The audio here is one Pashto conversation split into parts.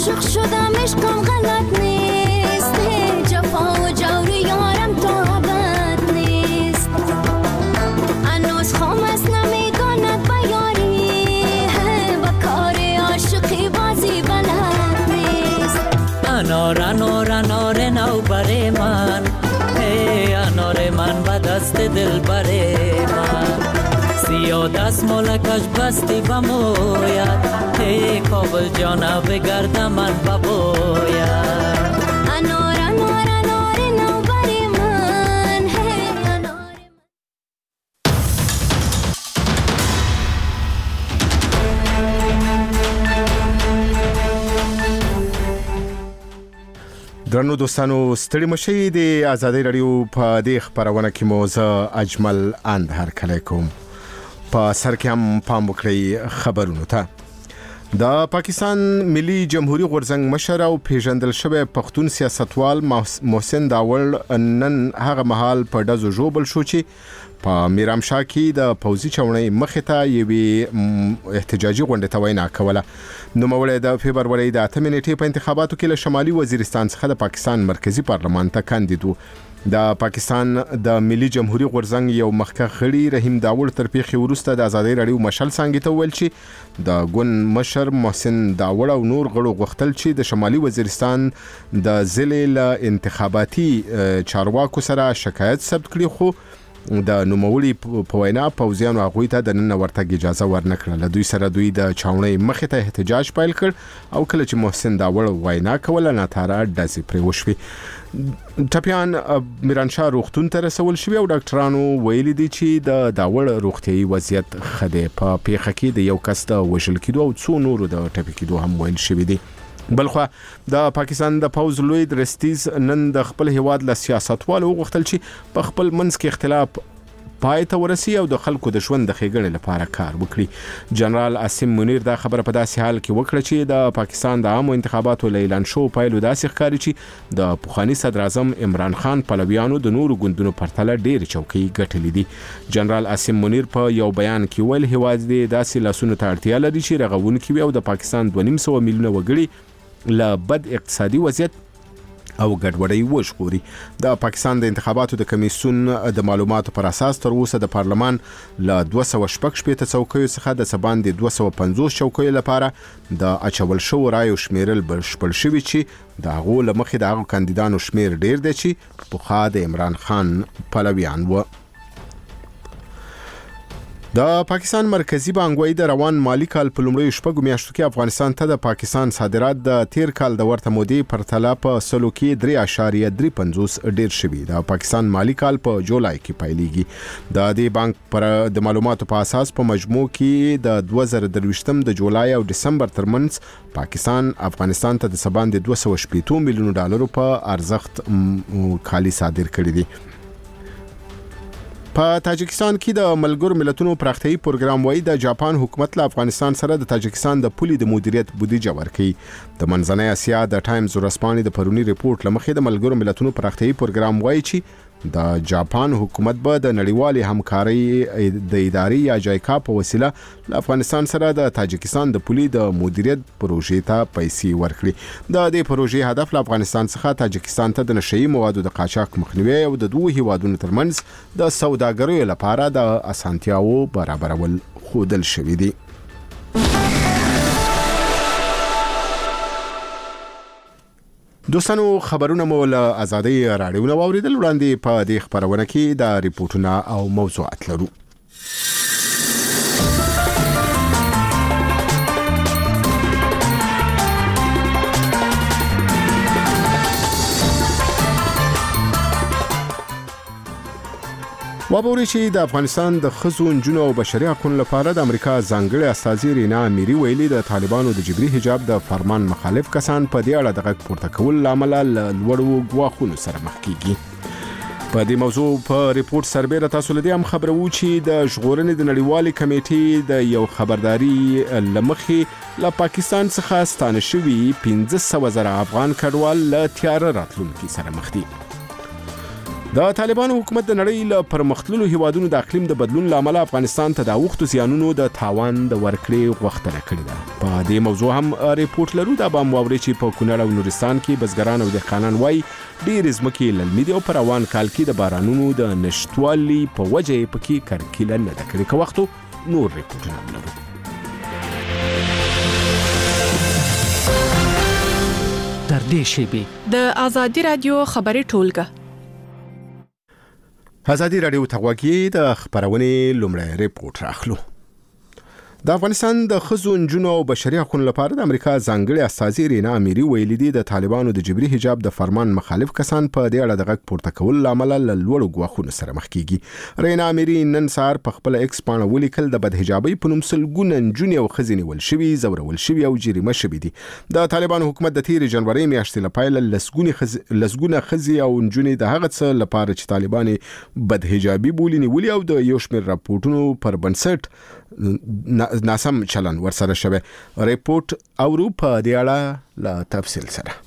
عاشق شدم عشقم غلط نیست جفا و جور یارم طاقت نیست هنوز خام است نمیگاند به یاری با کار عاشقی بازی بلد نیست انار انار انار نو بر من انار من به دست دل بر من سیاه دست مالکش بستی بموید کابل جانا بگرد من ببوید انار انار انار نو بر من انار درنو دوستانو ستړي مشي د آزادۍ رادیو په دې خبرونه کې موزه اجمل اند هر کله کوم په سر کې هم پام وکړئ خبرونو ته د پاکستان ملي جمهوریت غورځنګ مشر او پیژندل شوی پښتون سیاستوال محسن داوړ نن هغه مهال په دزو جوبل شو چې په میرامشاه کې د پوځي چاونۍ مخې ته یوې احتجاجي غونډې ته وینا کوله نوموړی د فبروري د 8 نیټې په انتخاباتو کې له شمالي وزیرستان څخه د پاکستان مرکزی پارلمان ته کاندید و د پاکستان د ملي جمهوریت غورځنګ یو مخکښ غړي رحیم داوړ تر پیښې وروسته د آزادۍ رادیو مشال څنګه ته ویل چې د ګوند مشر محسن داوړ او نور غړو غوښتل چې د شمالي وزیرستان د ضلع له انتخاباتي چارواکو سره شکایت ثبت کړي خو د نوموړي په وینا پوځیانو هغوی ته د نن ورتګ اجازه ورنکړه دوی سره دوی د چاونۍ مخې ته احتجاج پیل کړ او کله چې محسن داوړ وینا کوله ناتاره ډزې پرې وشوې ټپیان میرانشاه روغتون ته رسول شوی او ډاکټرانو ویلي دي چې د داوړ روغتيایي وضعیت خده په پیښه کې د یو کس د وژل کېدو او څو نورو د ټپي کېدو هم ویل شوی دي بلخو د پاکستان د پوز لوی درستیز نن د خپل هیواد له سیاستوالو غوښتل چې په خپل منځ کې اختلاف پای ته ورسي او د خلکو د ژوند د ښېګڼې لپاره کار وکړي جنرال عاصم منیر دا خبره په داسې حال کې وکړه چې د پاکستان د عامو انتخاباتو اعلان شو پایلو داسې ښکاري چې د پخوانی صدر اعظم عمران خان پلویانو د نورو ګوندونو پرتله ډېر چوکۍ ګټلې دي جنرال عاصم منیر په یو بیان کې ویل هیواد دې داسې لاسونو ته اړتیا لري چې رغونکي وي او د پاکستان 2.5 میلیونه وګړي له بد اقتصادي وضعیت او ګډوډۍ وژغوري د پاکستان د انتخاباتو د کمیسیون د معلوماتو پر اساس تر اوسه د پارلمان له 216 څوکیو څخه د سبان د 250 چوکیو لپاره د اچول شو رایو شمیرل بشپړ شوی چې د هغو لمخې د هغو کاندیدانو شمیر ډیر دی چې په خوا د عمران خان پلویان و د پاکستان مرکزی بانک وایي د روان مالی کال په لومړیو شپږو میاشتو کې افغانستان ته د پاکستان صادرات د تیر کال د ورته مودې په پرتله په سلو کې 3.350 ډیر شوي د پاکستان مالی کال په جولای کې پیلېږي د دې بانک پر د معلوماتو په اساس په مجموع کې د 2023 د جولای او دسمبر ترمنځ پاکستان افغانستان ته د سبان د 280 میلیونو ډالرو په ارزښت کالي صادر کړي دي په تاجکستان کې د ملګرو ملتونو پراختیايي پروګرام وایي د جاپان حکومت له افغانستان سره د تاجکستان د پولي د مدیریت بودیجه ورکړي د منځنۍ اسیا د ټایمز ورځپاڼې د پرونی ریپورت لمخې د ملګرو ملتونو پراختیايي پروګرام وایي چې د جاپان حکومت به د نړیوالې همکارۍ د ادارې یا جایکا په وسیله له افغانستان سره د تاجکستان د پولي د مدیریت پروژې ته پیسې ورکړي د دې پروژې هدف له افغانستان څخه تاجکستان ته د نشئی موادو د قاچاق مخنیوي او د دوه هیوادونو ترمنځ د سوداګریو لپاره د اسانتیاو برابرول خودل شوی دی دوستانو خبرونه مو له آزادۍ رادیو نو اوریدل وړاندې په دې خبرونه کې د ریپورتونو او موضوعات لرو وابوري چې د افغانستان د ښځو نجونو او بشري حقوقو لپاره د امریکا ځانګړي استازي رینا امیری ویلي د طالبانو د جبري حجاب د فرمان مخالف کسان په دې اړه د غږ پورته کول لامل لوړو غواخونو سره مخ کیږي په دې موضوع په ریپورت سربېره تاسو له دې هم خبرو چې د ژغورنې د نړیوالې کمیټې د یو خبرداري لمخې له پاکستان څخه ستانه شوي 15,000 افغان کډوال له تیار راتلونکي سره مخ دي د طالبانو حکومت د نړۍ له پرمختللو هیوادونو د اقلیم د بدلون لامل افغانستان ته د اوښتو زیانونو د تاوان د ورکړې غوښتنه کړې ده. په دې موضوع هم ریپورت لرو. دا به واورئ چې په کونړ او نورستان کې بزګران او دهقانان وایي ډېرې ځمکې للمي دي او په روان کال کې د بارانونو د نشتوالي په وجه یې پکې کرکیله نه ده کړې. که وخت نور ریپورټونه هم لرو. در دې شیبې د آزادي رادیو خبري ټولګه. آزادي رادیو ته غوږی د خبرونې لومړی ریپورت راخلو. د افغانستان د ښځو نجونو او بشري حقوقو لپاره د امریکا ځانګړي استازي رینا اميري ویلي دي د طالبانو د جبري حجاب د فرمان مخالف کسان په دې اړه د غږ پورته کول لامل له لوړو ګواښونو سره مخ کیږي. رینا اميري نن سهار په خپل ایکس پاڼه ولیکل د بدحجابۍ په نوم سلګونه نجونې او ښځې نیول شوي، ځورول شوي او جریمه شوي دي. د طالبانو حکومت د تیر جنوري میاشتې لپاره لسګونه ښځې او نجونې د هغه څه لپاره چې طالبان بدحجابي بولي نیولي او د یو شمېر راپورټونو پر بنسټ ناسم چلن ورسره شوه. ریپورت اورو په دې اړه لا تفصیل سره.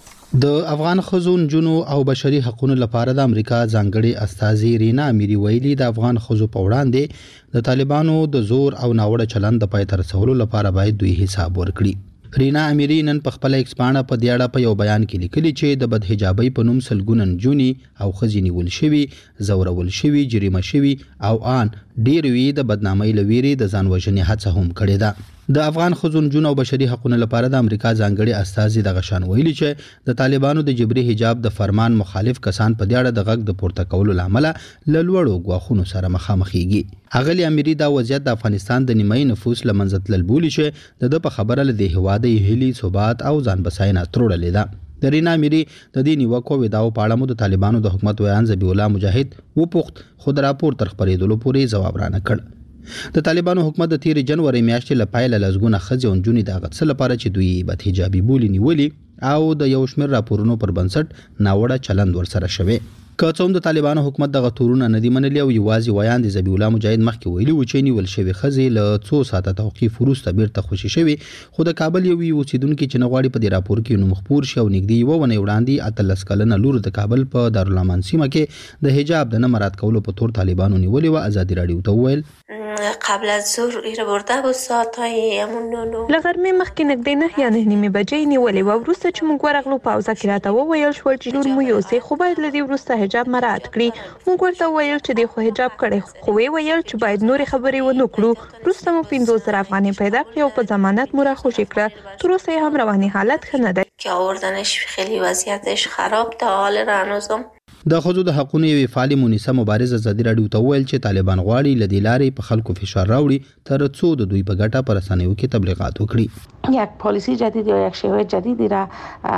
د افغان ښځو نجونو او بشري حقوقو لپاره د امریکا ځانګړي استازي رینا اميري ویلي د افغان ښځو په وړاندې د طالبانو د زور او ناوړه چلن د پای ته رسولو لپاره باید دوی حساب ورکړي. رینا اميري نن په خپل ایکس پاڼه په دې اړه په یو بیان کې لیکلي چې د بدحجابۍ په نوم سلګونه نجونې او ښځې نیول شوي، ځورول شوي، جریمه شوي او ان ډېر وی د بدنامۍ لويري د ځان وژنې هڅه هم کړې ده. د افغان ښځو نجونو او بشري حقوقو لپاره د امریکا ځانګړي استازي د غشان ویلي چې د طالبانو د جبري حجاب د فرمان مخالف کسان په دې اړه د غږ د پورته کولو لامل له لوړو ګواښونو سره مخامخېږي. اغلی اميري دا وضعیت د افغانستان د نیمایي نفوس لمنځه تلل بولي چې د په خبره له دې هواده هلي ثبات او ځان بساینه تروړلې ده. د رینا اميري د دې نیوکو ویداو په اړه مو د طالبانو د حکومت ویان ذبیح الله مجاهد وپوښت، خو د راپور تر خپرېدلو پورې ځواب رانه کړ. د طالبانو حکومت د تیر جنوري میاشتې لپاره لزګونه ښځې او نجونې د غڅ لپاره چې دوی بدحجابي بولي نیولي او د یو شمېر راپورونو پر بنسټ ناوړه چلند ورسره شوی. که څوم د طالبانو حکومت دغه تورونه نه دی منلي او یوازې ویان د ذبیح الله مجاهد مخکې ویلي و چې نیول شوی ښځې له څو ساعته توقیف وروسته بیرته خوشي شوي، خو د کابل یو اوسیدونکي چې نه غواړي په دې راپور کې نوم خپور شي او نږدې یوه ونې وړاندې 18 کلنه لور د کابل په دارالامان سیمه کې د حجاب د نه مراعات کولو په تور طالبانو نیولې وه. آزادي راډیو ته وویل قبل از ظهر ایره برده بود ساعتهای همون نونو لغرمې مخکې نږدې 9 یا 9:30 بجې نیولې وه. وروسته چې موږ ورغلو په اوزه کې راته وویل شول چې لور مو یوسئ، خو باید له دې وروسته حجاب مراعات کړي. موږ ورته وویل چې دی خو حجاب کړی، خو وی ویل چې باید نورې خبرې ونه کړو. وروسته مو 50,000 افغانۍ پیدا کړې او په ضمانت مو راخوشي کړه. تر اوسه هم رواني حالت ښه نه دی که آوردنش خیلی وضعیتش خراب تا حال هنوزم. د ښځو د حقوقو یوې فعالې مونیسه مبارز آزادي راډیو ته وویل چې طالبان غواړي له دې لارې په خلکو فشار راوړي تر څو د دوی په ګټه په رسنیو کې تبلیغات وکړي. یک پالیسی جدید یا یک شیوه جدیدی را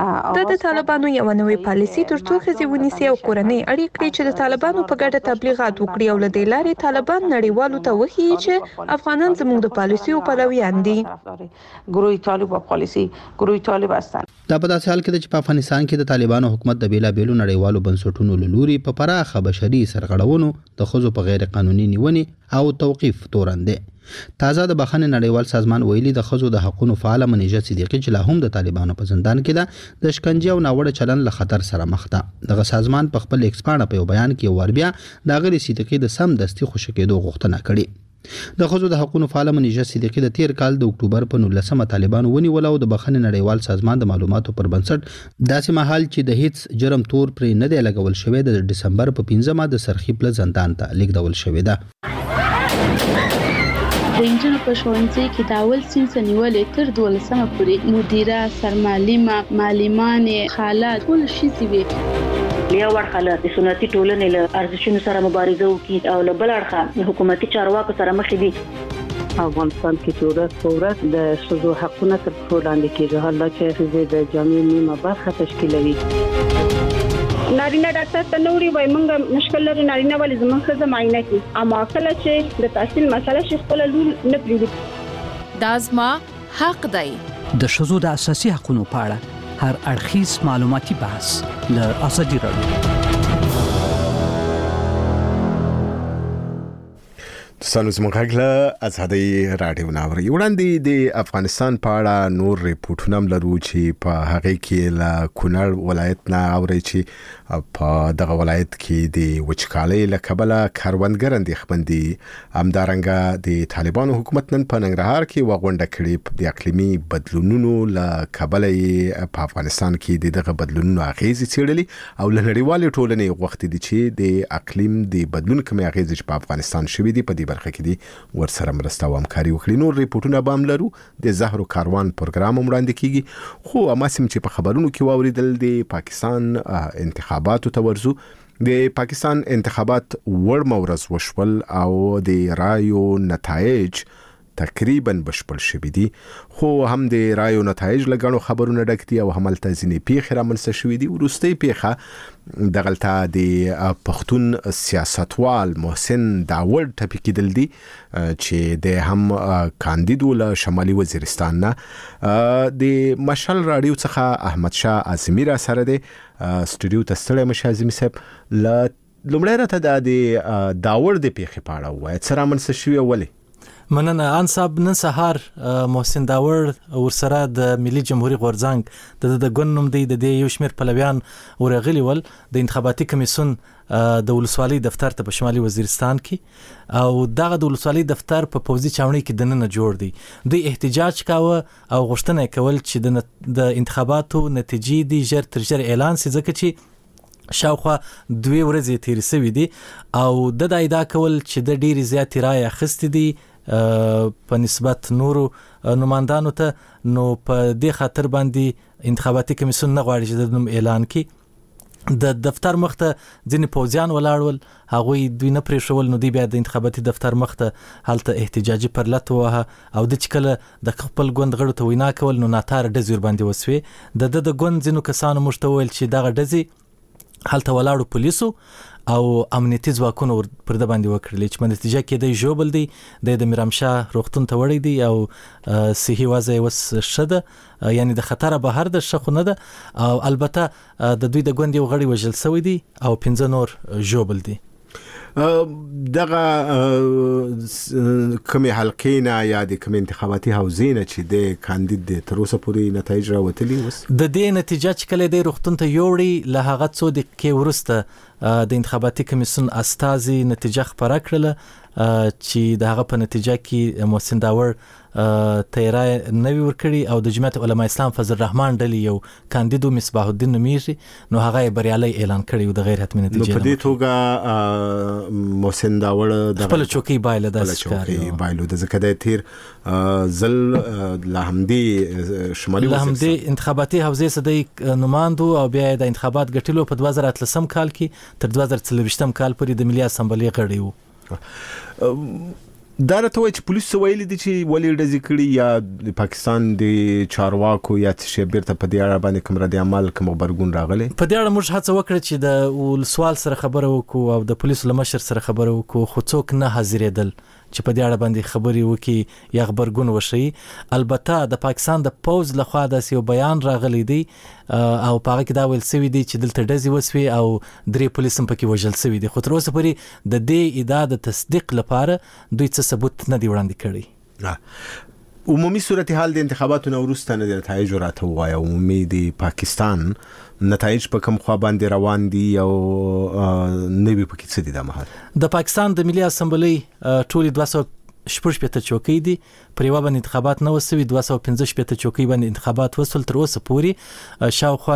د طالبانو یو نوې پالیسی تر څو ښځې ونیسي او کورنۍ اړې کړي چې د طالبانو په ګټه تبلیغات وکړي او له دې لارې طالبان نړیوالو ته وښيي چې افغانان زموږ د پالیسیو پلویان دي. گروه طالب و پالیسی گروه طالب هستند. دا په داسې حال کې چې په افغانستان کې د طالبانو حکومت د بیلابېلو نړیوالو بنسټونو له لوري په پراخه بشري سرغړونو، د ښځو په غیر قانوني نیونې او توقیف تورن دی. تازه د بخښنې نړیوال سازمان ویلي د ښځو د حقوقو فعاله منیژه صدیقي چې لا هم د طالبانو په زندان کې ده د شکنجې او ناوړه چلن له خطر سره مخ ده. دغه سازمان په خپل ایکس پاڼه په یو بیان کې یو ور بیا د هغې صدیقي د سمدستي خوشي کېدو غوښتنه کړې. د ښځو د حقوقو فعاله منیژه صدیقي د تیر کال د اکتوبر په 19 طالبانو ونیول او د بخښنې نړیوال سازمان د معلوماتو پر بنسټ داسې مهال چې د هیڅ جرم تور پرې نه دی لګول شوی د ډسمبر په 15 د سرخی پله زندان ته لیږدول شوی ده. د انجونو په ښوونځي کې د اول صنف نیولې تر 12مه پورې مدیره، سرمعلمه، معلمانې، خالات ټول ښځې وې. یو اړخه د سنتي ټولنې له ارزښتونو سره مبارزه وکړي او له بل اړخه حکومتي چارواکو سره مخ دي. افغانستان کې چې ورځ په ورځ د ښځو حقونه تر پښو لاندې کېږي، حالا چې ښځې د جامعې نیمه برخه تشکیلوي. نارینه ډاکټر ته نوري وای مونږ مشکل لري، نارینه ولې زموږ ښځه معاینه کوي، اما کله چې د تحصیل مسله شي خپل لور نه پریږدي. دا زما حق دی. د ښځو د اساسي حقوقو په اړه هر اړخیز معلوماتي بحث له آزادي راډیو. دوستانو زموږ غږ له آزادۍ رادیو ناوري وړاندې د افغانستان په اړه نور ریپورتونه هم لرو چې په هغه کې له کونړ ولایت نه اوري چې په دغه ولایت کې د وچکالۍ له کبله کاروانګر اندېښمن دي. همدارنګه د طالبانو حکومت نن په ننګرهار کې وغونډه کړې د اقلیمي بدلونونو له کبله په افغانستان کې دغه بدلونونو اغیزې څېړلې او له نړیوالې ټولنې غوښتي دي چې د اقلیم د بدلون کومې اغیزې په افغانستان شوي دي په دې برخه کې دي ورسره مرسته او همکاري وکړي. نور ریپورتونه به هم لرو. د زهر و کاروان پروګرام هم وړاندې کیږي. خو اماسم چې په خبرونو کې واوریدل د پاکستان انتخاباتو ته ورزو. د پاکستان انتخابات ورمه ورځ وشول او د رایو نتایج تقریبا بشپړ شوي دي، خو هم د رایو نتایج لګڼو خبرونه ډک دي او هملته ځینې پیښې رامنځته شوي دي. وروستۍ پیښه دغلته د پښتون سیاستوال محسن داوړ ټپي کېدل دي چې د هم کاندید له شمالي وزیرستان نه. د مشال رادیو څخه احمد شاه اعظمي را سره دی سټوډیو ته ستړی مشه اعظمي صاحب. لومړی راته د داوړ د پیښې په اړه ووایه، څه رامنځته شوي او ولې؟ مننه ان صاحب. نن سهار محسن داوړ ورسره د ملي جمهوریت غورځنګ د ګوند نوم دی د یو شمېر پلویان ورغلي ول د انتخاباتي کمیسیون د ولسوالۍ دفتر ته په شمالي وزیرستان کې، او دغه د ولسوالۍ دفتر په پوځي چاونۍ کې دننه جوړ دی. دوی احتجاج کاوه او غوښتنه کول چې د انتخاباتو نتیجې دی ژر تر ژره اعلان شي، ځکه چې شاوخوا 2 ورځې تیرې شوې دي او د ادعا کول چې د ډېری زیاتې رایې اخیستې دي په نسبت نورو نمائندانو ته. نو په دې خاطر باندې انتخاباتي کمیسیون نه غواړي چې د نوم اعلان کړي. د دفتر مخته ځینې پوځیان ولاړول، هغوی دوی نه پرېښول، نو دوی بیا د انتخاباتي دفتر مخته هلته احتجاجي پرلت ووهه او د چې کله د خپل ګوند غړو ته وینا کول نو ناتاره ډزې ورباندې وسوې. د ګوند ځینو کسانو موږ ته وویل چې دغه ډزې هلته ولاړو پولیسو او امنیتي ځواکونو پر د باندې وکړلې چې په نتیجه کې د ژوبل دی د میرامشاه روغتون ته وړي دي او صحي وضع اوس ښه ده، یعنی د خطر بهر ده، ښه خو نه ده. او البته د دوی د ګوند یو غړی وژل شوی دی او 15 نور ژوبل دي. دغه کومې حلقې نه یا د کومې انتخاباتي حوزې نه چې د کاندید د تر اوسه پورې نتایج راوتلي اوس د دې نتیجه چې کله د روغتون ته یوړي له هغه څو دقیقې وروسته د انتخاباتي کمیسیون استازي نتیجه خبره کړله چې د هغه په نتیجه کې محسن داوړ تیرای نوی ورکړي او د جمعیت علماء اسلام فضل الرحمن ډلی یو کاندیدو مصباح الدین نومیږي، نو هغه بریالي اعلان کړی د غیر حتمی نتیجه. نو په دې توګه محسن داوړ د خپل چوکۍ بایله د ښکاری بایلو د ځکه د تیر زل لهمدي شمالي وزیرستان انتخاباتي حوزې سده نماندو او بیا د انتخابات ګټلو په 2013 کال کې تر 2024 کال پورې د ملي اسمبلی غړی وو. دا راته وایي چې پولیس ویلي دي چې ولې ډزې کړي یا د پاکستان د چارواکو یا څه بیرته په دې اړه باندې کوم رد عمل کوم خبرګون راغلی؟ په دې اړه موږ هڅه وکړه چې د ولسوال سره خبره وکړو او د پولیسو له مشر سره خبره وکړو، خو څوک نه حاضرېدل چې په دې اړه باندې خبرې وکړي یا خبرګون وشي. البته د پاکستان د پوز لخوا داسې یو بیان راغلی دی او په هغه کې دا ویل شوي دي چې دلته ډزې وسوي او 3 پولیس هم پکې وژل شوي دي، خو تر اوسه پورې د دې ادعا د تصدیق لپاره دوی څه ثبوت نه دی وړاندې کړی. عمومي صورتحال د انتخاباتو نه وروسته نه د نتایج راته وایي. عمومي د پاکستان نتایج په کوم خوا باندې روان دي او نوی پکې څه دي د مهال؟ د پاکستان د ملي اسمبلی ټولې 216 چوکۍ دي، پر یو باندې انتخابات نه وسوي، 215 چوکۍ باندې انتخابات وسول. تر اوسه پورې شاوخوا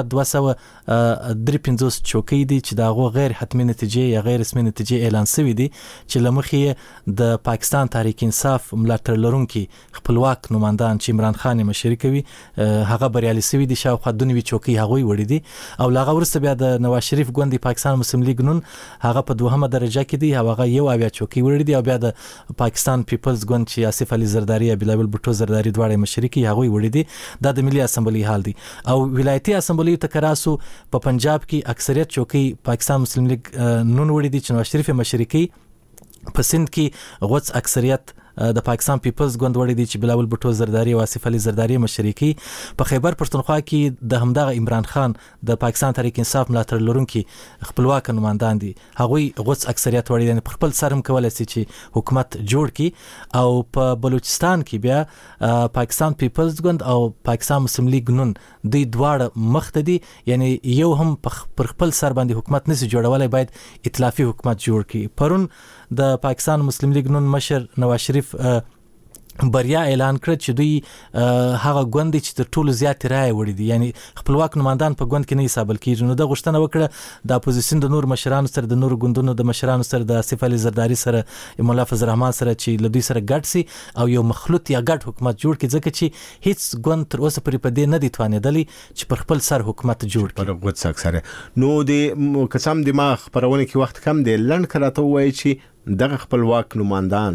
253 چوکۍ دي چې د هغو غیر حتمی نتیجې یا غیر رسمي نتیجې اعلان شوي دي چې له مخې د پاکستان تحریک انصاف ملاتړ لرونکي خپلواک نمائندان چې عمران خان مشري کوي هغه بریالي شوي دي، شاوخوا 92 چوکۍ هغوی وړي دي. او له هغه وروسته بیا د نواز شریف ګوند پاکستان مسلم لیگ نون هغه په 2مه درجه کې دي، هغه 1 چوکۍ وړي دي. او بیا د پاکستان پیپلز ګوند چې آصف علي زرداری یا بلاول بوټو زرداری دواړه مشرکی هغوی وړي دي. دا د ملي اسمبلی حال دي. او ولایتي اسمبلی ته کراسو په پنجاب کې اکثریت چوکۍ پاکستان مسلم لیگ نون وړي دي چې نواز شریف مشرکی، په سند کې غوڅ اکثریت د پاکستان پیپلز ګوند وړي دي چې بلاول بوټو زرداری او آصف علي زرداری مشري کوي. په خیبر پښتونخوا کې د همدغه عمران خان د پاکستان تحریک انصاف ملاتړ لرونکي خپلواک نمائندان دي. هغوی غوڅ اکثریت وړي دي، په خپل سر هم کولای شي چې حکومت جوړ کړي. او په بلوچستان کې بیا پاکستان پیپلز ګوند او پاکستان مسلم لیگ نون دوی دواړه مخ ته دي، یعنی یو هم پر خپل سر باندې حکومت نشي جوړولای، باید ائتلافي حکومت جوړ کړي. پرون د پاکستان مسلم لیگ نون مشر نواز شریف بریا اعلان کړ چې دوی هغه ګوند چې تر ټولو زیات رائے وړي دي، یعنی خپلواک نمائندان په ګوند کې نه حسابل کیږي. نو د غوښتنه وکړه د اپوزیشن د نور مشرانو سره، د نور ګوندونو د مشرانو سره، د آصف علي زرداری سره، مولا فضل الرحمن سره چې لدوی سره ګډ سي او یو مخلوط یا ګډ حکومت جوړ کړي، ځکه چې هیڅ ګوند تر اوسه پورې په دې نه دي توانېدلی چې پر خپل سر حکومت جوړ کړي. پر غوڅ اکثر نو د قسم دماغ خبرونه کې وخت کم دی، لند کراته وایي چې دغه خپلواک نمائندان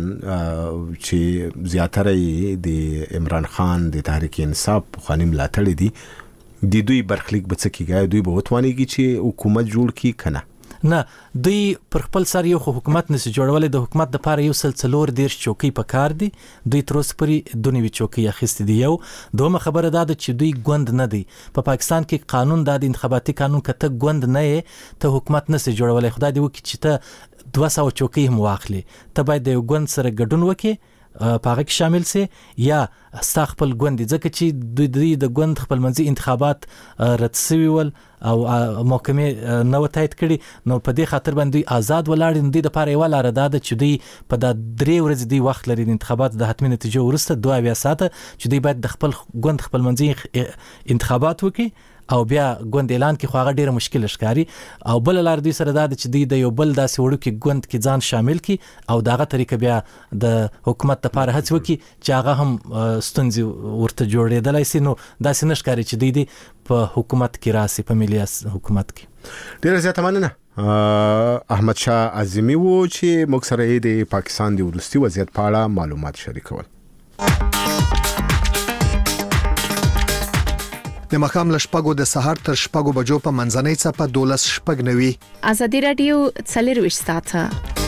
چې زیاتره د عمران خان د تحریک انصاف خواني ملاتړي دي، د دوی برخلیک به څه کیږي؟ دوی به وتوانیږي چې حکومت جوړ کړي کنه؟ نه، دوی پر خپل سر یو حکومت نشي جوړولای. د حکومت لپاره یو سلسلور ډیر چوکۍ پکار دي، دوی تر اوسه پورې دونی چوکۍ اخیستې دي. یو دومره خبره ده چې دوی ګوند نه دي. په پاکستان کې قانون د انتخاباتي قانون کته ګوند نه یې ته حکومت نشي جوړولای. خدای دې وکړي چې ته 200 چوکۍ هم واخلي، ته باید د ګوند سره ګډون وکړي، پاغه کې شامل سي یا ستا خپل ګوند، ځکه چې دوی د ګوند خپل منځي انتخابات رد شوي ول او محکمې نو تایید کړي. نو په دې خاطر باندې آزاد ولاړ دي. د لپاره یو لار ده چې دوی په د 3 ورځې دی وخت لري د انتخابات د حتمی نتیجه ورسته 2 ساعته چې دوی باید د خپل ګوند خپل منځي انتخابات وکړي او بیا ګوند اعلان کې خو هغه ډیره مشکل ښکاری. او بل لار دوی سره دا چې دوی د یو بل داسې وړو کې ګوند کې ځان شامل کړي او داغه طریقه بیا د حکومت لپاره هڅه وکړي چې هغه هم ستونزې ورته جوړېدلای شي. نو داسې نشکاري چې دوی په حکومت کې راسي، په ملي حکومت کې. ډیره زیاته مننه احمد شاه عظیمی وو چې موږ سره د پاکستان د وروستي وضعیت په اړه معلومات شریکول. د مخام لشپګو د سحر تر شپګو بجو په منځنۍ صفه 12 شپګنوي. ازادي رادیو څلرويش ساعته.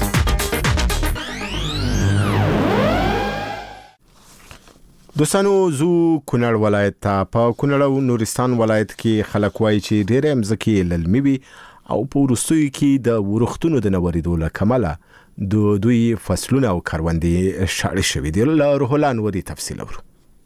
دوستانو زو کونړ ولایت ته په کونړ او نورستان ولایت کې خلک وایي چې ډېر امزکه للمي وي او په ورستوي کې د ورختونو د نوریدو لکمله دوی فصلونه او کاروندې شاړې شوي دي. له روحلان ودی تفصیل ورو.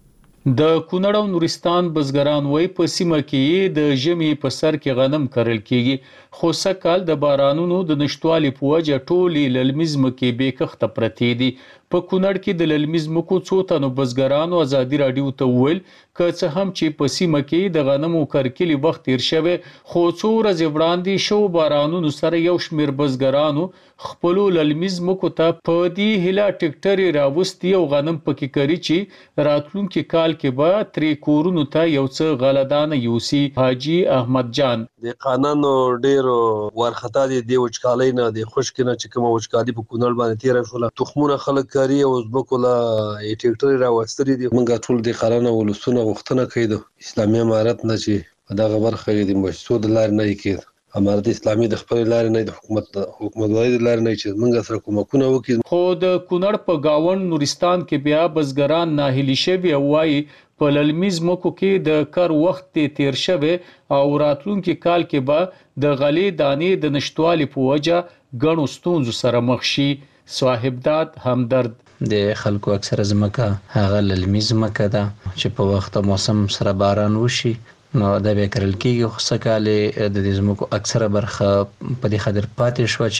د کونړ او نورستان بزګران وای په سیمه کې د ژمي په سر کې غنم کرل کیږي، خو سکهال د بارانونو د نشټوالي په وجه ټولې للمیزم کې بیکخته پرتې دي. په کونړ کې د للمیزم کو څو تنو بزګرانو ازادي رادیو ته ویل که څه هم چې په سیمه کې د غنمو کرکلی وخت تیر شوه، خو څو ورځې وړاندې شو بارانونو سره یو شمیر بزګرانو خپل للمیزم کو ته په دې هله ټریکټر راوستي او غنم پکې کری چې راتلونکي کال کې به تری کورونو ته یو څه غلدانه یوسي. حاجی احمد جان د قانونو ډیر ورختا دي وچکالۍ نه د خوشکنه چې کوم وچکالي په کونړ باندې تیر شول، تخمونه خلک کاری او زبکولا ټریکټر راوستري دي. موږ ټول د قانون ولسونه غوښتنه کوي د اسلامي امارت نه چې دا خبر خري د مشهود لار نه کېد. امارت اسلامي د خپل لار نه د حکومتوالي د لار نه چې موږ سره کومکونه وکړي. خو د کونړ په گاون نورستان کې بیا بزګران ناهیلي شوي او وايي په للمیزمو کې د کار وخت تیر شوه او راتلونکي کال کې به د غلې دانې د نشټوالي په وجه ګڼو ستونزو سره مخ شي. صاحبداد همدرد د خلکو اکثره زمکه هغه للمیزمکه ده چې په وخت موسم سره باران وشي نو دا به کرل کېږي. خو سکهاله د دې زمکو اکثره برخه په دې خاطر پاتې شو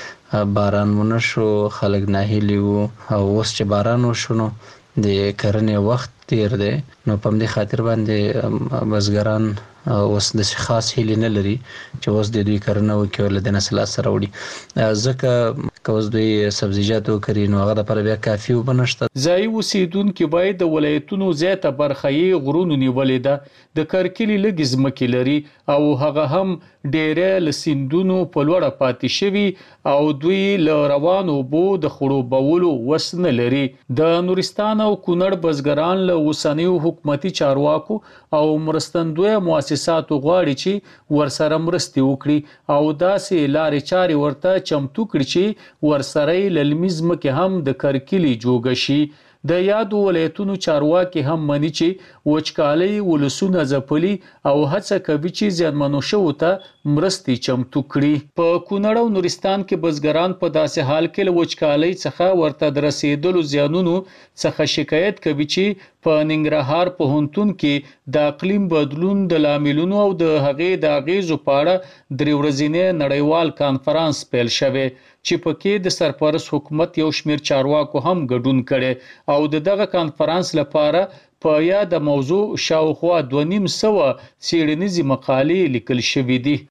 چې باران ونه شو، خلک ناهیلي وو او اوس چې باران وشو نو د کرنې وخت تیر دی نو په دې خاطر باندې بزګران اوس د خاص هیلې نه لري چې اوس د دوی کرنه وکړي له د نسل سره وړي، ځکه کوز دوی سبزیجات وکړي نو هغه لپاره بیا کافي وبنشته. ځای اوسیدونکو باید د ولایتونو زیاته برخه یې غرونو نیولې ده، د کرکلی لږ ځمکې لري او هغه هم ډېره لسیندونو په لوړه پاتې شوي او دوی له روانو بو د خړوبولو وس نه لري. د نورستان او کونړ بزګران له اوسنیو حکومتي چارواکو او مرستندوی مؤسساتو غواړي چې ورسره مرستې وکړي او داسې لارې چارې ورته چمتو کړي چې ورسره للمیز مکه هم د کرکلی جوګ شي. د یادو ولایتونو چارواکي هم مني چې وچکالۍ ولسونه ځپلي او هڅه کوي چې زیانمنو شوو ته مرستې چمتو کړي. په کونړ او نورستان کې بزګران په داسې حال کې له وچکالۍ څخه ورته د رسیدلو زیانونو څخه شکایت کوي چې په ننګرهار پوهنتون کې د اقلیم بدلون د لاملونو او د هغې د اغیزو په اړه درې ورځنی نړیوال کانفرنس پیل شوی چې پکې د سرپرست حکومت یو شمېر چارواکو هم ګډون کړي او دغه کانفرنس لپاره په یاده موضوع شاوخوا 2.5 څېړنیزې مقالې لیکل شوې دي.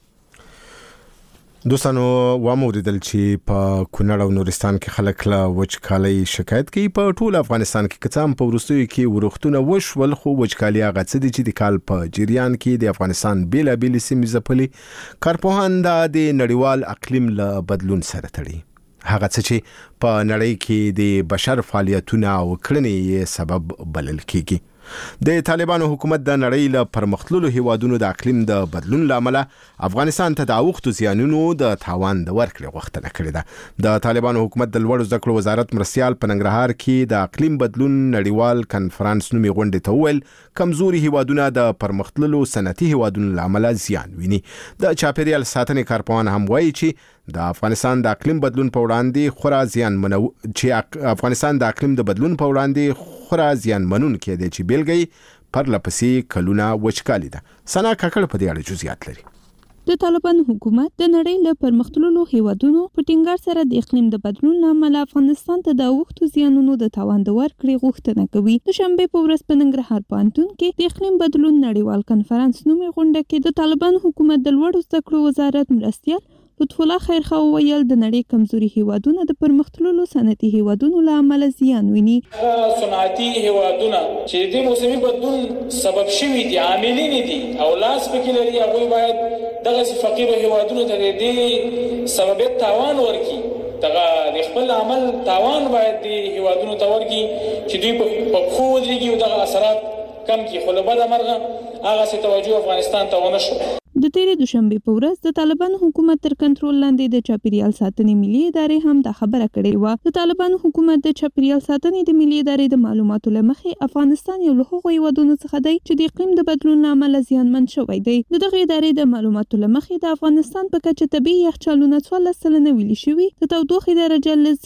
دوستانو واموریدل چې په کونړ او نورستان کې خلک له وچکالۍ شکایت کوي. په ټول افغانستان کې کڅام په ورستیو کې ورختونه وشول خو وچکالۍ هغه څه دي چې د کال په جریان کې د افغانستان بیلابېلې سیمې ځپلي. کارپوهان د نړیوال اقلیم له بدلون سره تړي. هغه څه چې په نړۍ کې د بشر فعالیتونه او کړنې سبب بلل کیږي. د طالبانو حکومت د نړۍ له پرمختللو هیوادونو د اقلیم د بدلون لامل افغانستان ته د اوښتو زیانونو د تاوان د ورکړې غوښتنه کړې ده. د طالبانو حکومت د لوړو زده کړو وزارت مرستیال په ننګرهار کې د اقلیم بدلون نړیوال کانفرنس نومي غونډې ته وویل کمزوري هیوادونه د پرمختللو صنعتي هیوادونو له امله زیان ویني. د چاپیریال ساتنې کارپوهان هم وایي چې د افغانستان د اقلیم بدلون په وړاندې خورا زیانمنو چې افغانستان د اقلیم د بدلون په وړاندې خورا زیانمنونکی دی چې بیلګې پرلپسې کلونه وچکالي ده. سنا کاکړ په دې اړه جزئیات لري. د طالبان حکومت د نړۍ له پرمختللو هیوادونو په ټینګار سره د اقلیم د بدلون لامل افغانستان ته د اوښتو زیانونو د تاوان د ورکړې غوښتنه کوي. د شنبې په ورځ په ننګرهار پوهنتون کې د اقلیم بدلون نړیوال کانفرنس نومي غونډه کې د طالبان حکومت د لوړو زده کړو وزارت مرستیال لطف الله خیرخوا وویل د نړۍ کمزوري هیوادونه د پرمختللو صنعتي هیوادونو له امله زیان ویني. صنعتي هیوادونه چې د موسمي بدلون سبب شوي دي عاملین دي او لاس پکې لري هغوی باید دغه فقیر هیوادونو ته د دې سببیت تاوان ورکړي. دغه د خپل عمل تاوان باید د هیوادونو ته ورکړي چې دوی په پښو ودرېږي او دغه اثرات کم کړي. خو له بده مرغه هغسې توجه افغانستان ته ونه شو. د تیرې دوشنبې په ورځ د طالبان حکومت تر کنټرول لاندې د چاپیریال ساتنې ملي ادارې هم دا خبره کړې وه. د طالبان حکومت د چاپیریال ساتنې د ملي ادارې د معلوماتو له مخې افغانستان یو له هغو هیوادونو څخه دی چې د اقلیم د بدلون له امله زیانمن شوی دی. د دغې ادارې د معلوماتو له مخې د افغانستان په کچه طبیعي یخچالونه 14% ویلي شوي، د تودوخې درجه له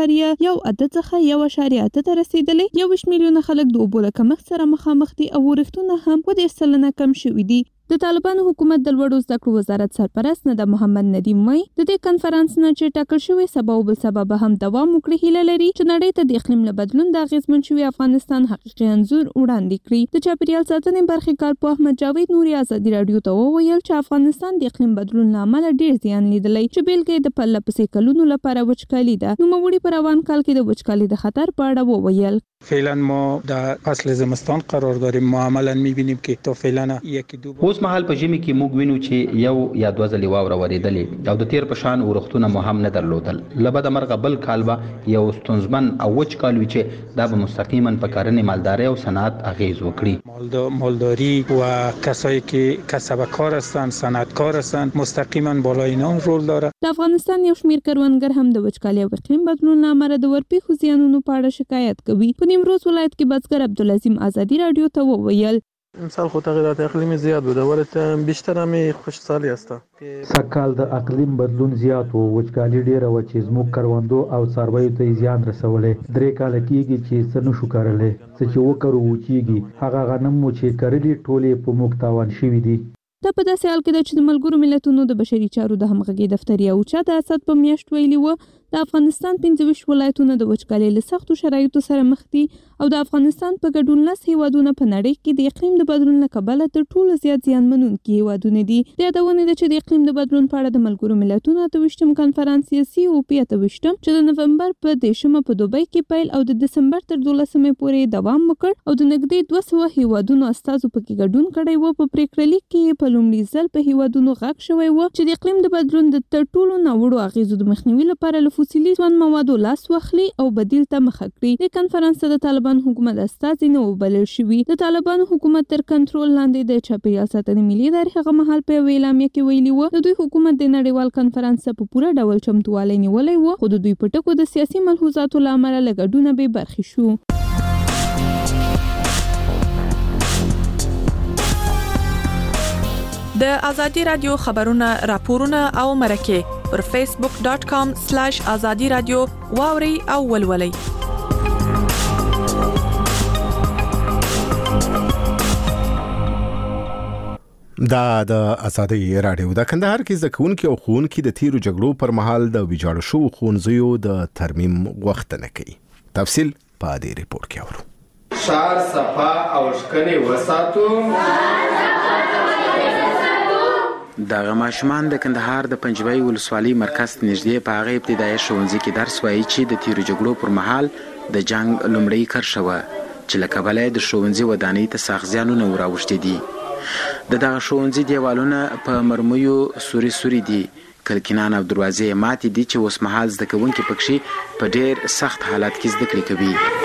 0.1 څخه 1.8 ته رسیدلې، 21 میلیونه خلک د اوبو له کمښت سره مخامخ دي او ورښتونه هم 10% کم شوي دي. د طالبانو حکومت د لوړو زده کړو وزارت سرپرست ندى محمد ندیم وایي د دې کنفرانس نه چې ټاکل شوی سبا او بل سبا به هم دوام وکړي هیله لري چې نړۍ ته د اقلیم له بدلون د اغیزمن شوي افغانستان حقیقي انځور وړاندې کړي. د چاپیریال ساتنې برخې کارپوه احمد جاوید نوري ازادي راډیو ته وویل چې افغانستان د اقلیم بدلون له امله ډیر زیان لیدلی چې بیلګې د پرله پسې کلونو لپاره وچکالي ده. نوموړي په روان کال کې د وچکالي د خطر په اړه وویل فعلا ما در فصل زمستان قرار داریم، ما عملا می‌بینیم که تا فعلا یکی دو اوس مهال په ژمي کې موږ وینو چې یو یا دوه ځلې واوره ورېدلې او د تیر په شان ورښتونه مو هم نه درلودل. له بده مرغه بل کال به یو ستونزمن او وچ کال وي چې دا به مستقیما په کرنې، مالدارۍ او صنعت اغیز وکړي. مالداری و کسایی که کسبکار هستند، صنعتکار هستند، مستقیما بالای اینا رول داره. د افغانستان یو شمېر کروندګر هم د وچکالۍ او اقلیم بدلون له امله د ورپېښو زیانونو په اړه شکایت کوي. په نیمروز ولایت کې بزګر عبدالعظیم ازادي راډیو ته وویل امسال خود تغییرات اقلیمی زیاد بوده ولی بیشتر هم خوشحالی است. سږکال د اقلیم بدلون زیات و، وچکالي ډیره و چې زموږ کروندو او څارویو ته زیان رسولی. 3 کاله کېږي چې څه نشو کرلی، څه چې وکرو وچېږي. هغه غنم مو چې کرلي ټولې په موږ تاوان شوي دي. دا په داسې حال کې ده چې د ملګرو ملتونو د بشري چارو د همغږۍ دفتر یو چا د اسد په میاشت ویلي و د افغانستان 25 ولایتونه د وچکالۍ له سختو شرایطو سره مخ دي او د افغانستان په ګډون 10 هیوادونه په نړۍ کې د اقلیم د بدلون له کبله تر ټولو زیات زیانمنونکي هیوادونه دي. د یادونې ده چې د اقلیم د بدلون په اړه د ملګرو ملتونو 28م کنفرانس COP 28 چې د نومبر په 10 په دوبۍ کې پیل او د دسمبر تر 12 پورې دوام وکړ او د نږدې 200 هیوادونو استازو پکې ګډون کړی و. په پریکړه لیک کې په لومړي ځل په هیوادونو غږ شوی و چې د اقلیم د بدلون د تر ټولو ناوړو اغیزو د مخنیوي لپاره له فوسیلي ځوان موادو لاس واخلي او بدیل ته مخه کړي. د کنفرانس د طالبان حکومت استازي نه وبلل شوي. د طالبان حکومت تر کنټرول لاندې د چاپیریال ساتنې ملي ادارې هغه مهال په اعلامیه کې ویلي و د دوی حکومت د نړیوال کنفرانس په پوره ډول چمتووالی نیولی و، خو د دوی په ټکو د سیاسي ملحوظاتو له امله له ګډونه بې برخې شو. د ازادي رادیو خبرونه راپورونه او مرکه پر facebook.com/azadi radio واوري او ولولي. دا د ازادي رادیو د کندهار کې زکونکي او خونکي د تیرو جګړو پر مهال د ویجاړ شو خونځیو د ترمیم غوښتنه کوي. تفصیل په دې ریپورت کې اورو. شار صفا او شکني وساتو. دغه ماشومان د کندهار د پنجوي ولسوالۍ مرکز نږدې په هغه ابتدایي ښوونځي کې درس وایي چې د تیرو جګړو پر مهال د جنگ لومړی کرښه وه چې له کبله د ښوونځي ودانۍ ته ساغزیانونه وراوښتي دي. دغه ښوونځي دیوالونه په مرمیو سوري دي، کلکینان او دروازې ماتې دي چې اوس مهال زده کوونکي پکښې په ډېر سخت حالت کې زده کړې کوي.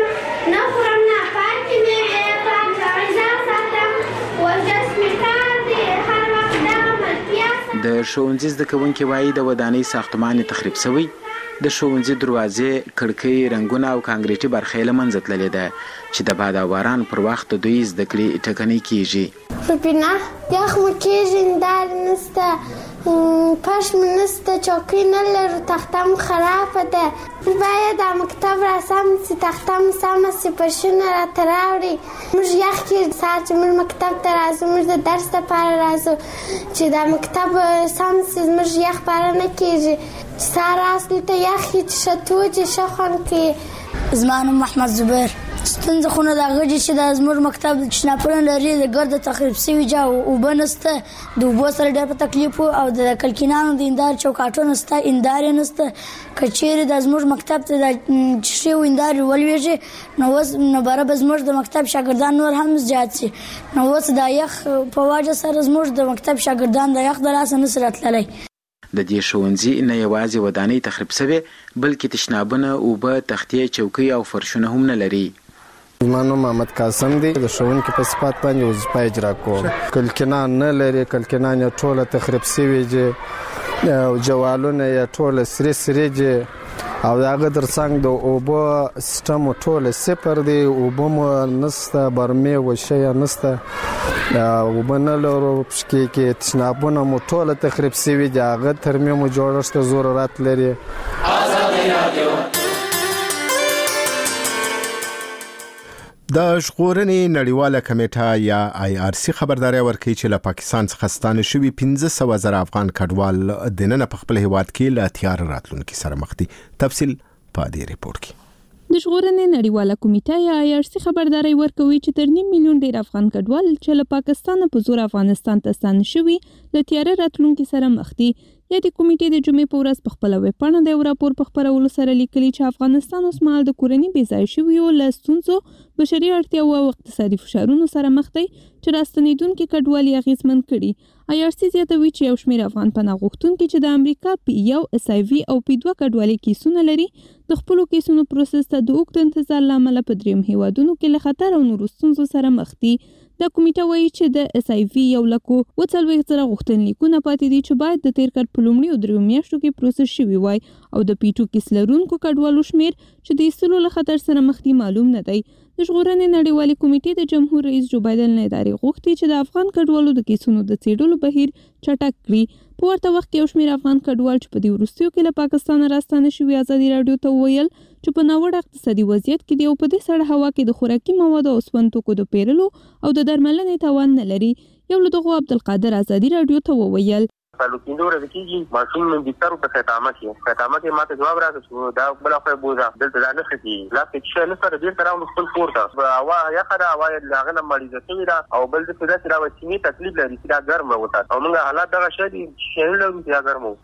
د ښوونځي زده کوونکي وایي د ودانۍ ساختمان تخریب شوی، د ښوونځي دروازې، کړکۍ، رنګونه او کانکریټي برخه یې له منځه تللې ده چې د باد او باران پر وخت دوی زده کړې ټکنۍ کیږي. ربینا یخ مو کیږي، اندار نسته، پش مو نسته، چوکۍ نه لرو، تخته مو خرابه ده. باید د مکتب را سم سي، تخته مو سمه سي، پشونه راته راوړي. موږ یخ کیږي سهار چې موږ مکتب ته راځو، موږ د درس لپاره راځو چې د مکتب سم سي، موږ یخ پاره نه کیږي. سهار اصلي ته یخ چې شتو چې شخون کې. زما نوم محمد زبیر. ستونزه خو نه دا غږی چې د زموږ مکتب شناپونه لري د ګرد تخریب شوي جا اوبه نسته، د اوبو سره ډېر په تکلیف او د کلکینانو د اندار چوکاټونه نسته، اندار یې نسته. که چیرې د زموږ مکتب ته د ښې اندار ولویږي نو اوس نو باره به زموږ د مکتب شاګردان نور هم زیات شي. نو اوس د یخ په وجه سره زموږ د مکتب شاګردان د یخ د لاسه نسي راتللی. د دې ښوونځي نه یوازې ودانۍ تخریب شوې بلکې تشنابونه، اوبه، تختې، چوکۍ او فرشونه هم نه لري. زما نوم محمد قاسم دی، د ښوونکي په صفت باندې وظیفه اجرا کوم. کلکینان نه لري، کلکینان یې ټوله تخریب شوي دي او جوالونه یې ټوله سرې دي او د هغه ترڅنګ د اوبو سیستم ټوله صفر دی، اوبه مو نسته، برمې وشی نسته، اوبه نه لرو، پشکې کې تشنابونه مو ټوله تخریب شوي دي، هغه ترمیم جوړښت ضرورت لري. د ژغورنې نړیواله کمیټه یا IRC خبرداري ورکړي چې له پاکستان څخه ستانه شوي 15,000 افغان کډوال د نن په خپل هیواد کې له تیار راتلونکي سره مخ دي. تفصیل په دې ریپورت کې. د ژغورنې نړیواله کمیټه یا IRC خبرداري ورکوي چې تر 1 میلیون ډیر افغان کډوال چې له پاکستان په زور افغانستان ته ستانه شوي له تیار راتلونکي سره مخ دي. یا د کمیټې د جمعې په ورځ په خپل ویب پاڼه د راپور په خبرولو سره لیکلي چې افغانستان اوس مهال د کورنۍ بې ځای شویو له ستونزو، بشري اړتیاوو او اقتصادي فشارونو سره مخ دی چې راستنېدونکي کډوال یې اغېزمن کړي. IRC زیاتوي چې یو شمېر افغان پناه غوښتونکي چې د امریکا P1 SIV او P2 کډوالۍ کیسونه لري د خپلو کیسونو پروسس ته د اوږد انتظار له امله په دریم هیوادونو کې له خطر او نورو ستونزو سره مخ دي. د کمیټه وایي چې د SIV 1,40,000 غوښتنلیکونه پاتې دي چې باید د تیر کال په لومړیو 3 میاشتو کې پروسس شوي وای او د P2 کیس لرونکو کډوالو شمیر چې د ایستلو له خطر سره مخ دي معلوم نه دی. د ژغورنې نړیوالې کمیټې د جمهور رئیس جو بایدن له ادارې غوښتي چې د افغان کډوالو د کیسونو د څېړلو بهیر چټک کړي. په ورته وخت کې یو شمېر افغان کډوال چې په دې وروستیو کې له پاکستان راستانه شوي ازادي راډیو ته وویل چې په ناوړه اقتصادي وضعیت کې دی او په دې سړه هوا کې د خوراکي موادو او سون توکو د پیرلو او د درملنې توان نه لري. یو له دغو عبدالقادر ازادي راډیو ته وویل تعلقیندو رکیږي ماشوم من بيسترو په خطامه کې ماته جواب راکړو دا بل خو بوزا دلته دا نه ختی لا چې نه سره ډیر تراو خپل پورته هوا یا خدا هوا لاغه مریضه شوی دا او بل څه دا چې راوځي تکلیف لري چې دا ګرم وته او موږ حالات دغه شې چې له یا ګرم وته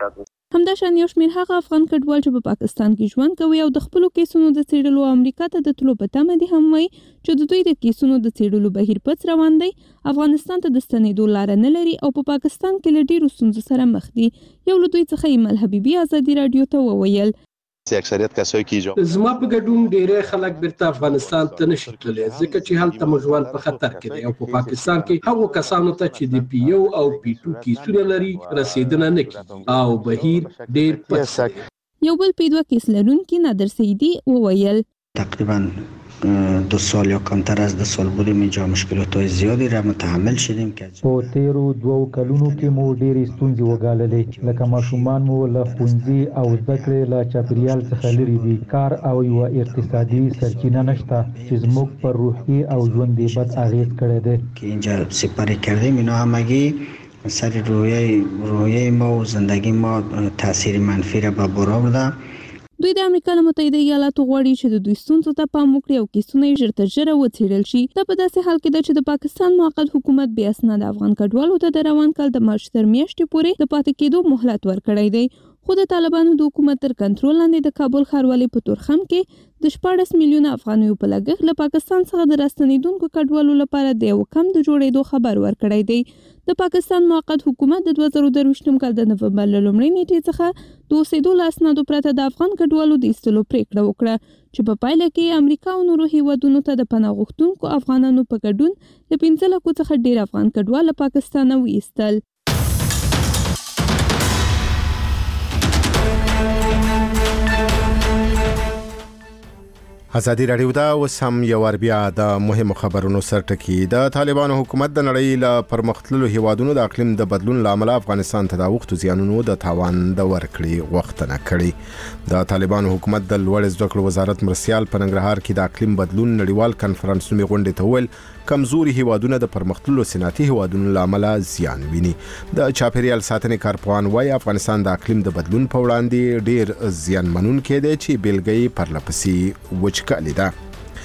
همداشان یو شمېر هغه افغان کډوال چې په پاکستان کې ژوند کوي او د خپلو کیسونو د څېړلو امریکا ته د تلو په تمه دي هم وایي چې د دوی د کیسونو د څېړلو بهیر پڅ روان دی، افغانستان ته د ستنېدو لاره نه لري او په پاکستان کې له ډېرو ستونزو سره مخ دي. یو له دوی څخه ایمل حبیبي ازادي راډیو ته وویل اکثریت کسایی که زما په ګډون ډېری خلک بیرته افغانستان ته نشي تللی ځکه چې هلته مو ژوند په خطر کې دی او په پاکستان کې هغو کسانو ته چې د پی یو او پی 2 کیسونه لري رسیدنه نه کوي او بهیر ډېر پڅ. یو بل پی 2 کیس لرونکي نادر سیدی وویل تقریبا 2 سال یا کمتر از 2 سال بودیم اینجا، مشکلات‌های زیادی را متحمل شدیم که په تیرو 2 کلونو کې مو ډېرې ستونزې وګاللې، لکه ماشومان مو له ښوونځي او زده کړې له چاپیریال څخه لرې دي، کار او یوه اقتصادي سرچینه نشته چې زموږ پر روحي او ژوند یې بد اغېز کړی دی. که اینجا سپری کردیم اینا همگی سر رویه ما و زندگی ما تاثیر منفی را به بار آورده. دوی د امریکا له متحده ایالاتو غواړي چې د دوی ستونزو ته پام وکړي او کیسونه یې ژر تر ژره وڅېړل شي. دا په داسې حال کې ده چې د پاکستان موقت حکومت بې اسناده افغان کډوالو ته د روان کال د مارچ تر میاشتې پورې د پاتې کېدو مهلت ورکړی دی، خو د طالبانو د حکومت تر کنټرول لاندې د کابل ښاروالۍ په تورخم کې د 14 میلیونه افغانیو په لګښت له پاکستان څخه د راستنېدونکو کډوالو لپاره د یو کم د جوړېدو خبر ورکړی دی. د پاکستان موقت حکومت د 2023 کال د نومبر له لومړۍ نیټې څخه د اوسېدو له اسنادو پرته د افغان کډوالو د ایستلو پریکړه وکړه چې په پایله کې امریکا او نورو هیوادونو ته د پناه غوښتونکو افغانانو په ګډون د 15 لکو څخه ډېر افغان کډوال له پاکستانه وایستل. ازادي راډیو دا اوس هم یو بیا د مهمو خبرونو سرټکی. د طالبانو حکومت د نړۍ له پرمختللو هیوادونو د اقلیم د بدلون لامل افغانستان ته د وختو زیانونو د تاوان د ورکړي غوښتنه کړې. د طالبانو حکومت د لوړ زده کړو وزارت مرسیال په ننګرهار کې د اقلیم بدلون نړیوال کنفرانس نومي غونډې ته وویل کمزوري هیوادونه د پرمختللو صنعتي هیوادونو لامل زیان ویني. د چاپیریال ساتنې کارپوهان وايي افغانستان د اقلیم د بدلون په وړاندې ډیر زیان منونکی دی چې بیلګې پرلپسې وچکالي ده.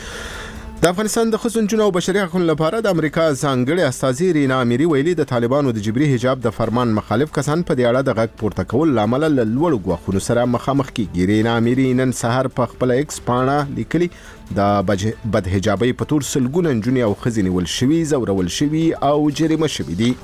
د افغانستان د ښځو نجونو او بشري حقوقو لپاره د امریکا ځانګړي استازي رینا اميري ویلي د طالبانو د جبري حجاب د فرمان مخالف کسان په دې اړه د غږ پورته کول لامل له لوړو غوښتنو سره مخامخ کیږي. رینا اميري نن سهار په خپل ایکس پاڼه لیکلي د بد حجابي په تور سلګونه نجونې او ښځې نیول شوي، زورول شوي او جریمه شوي دي.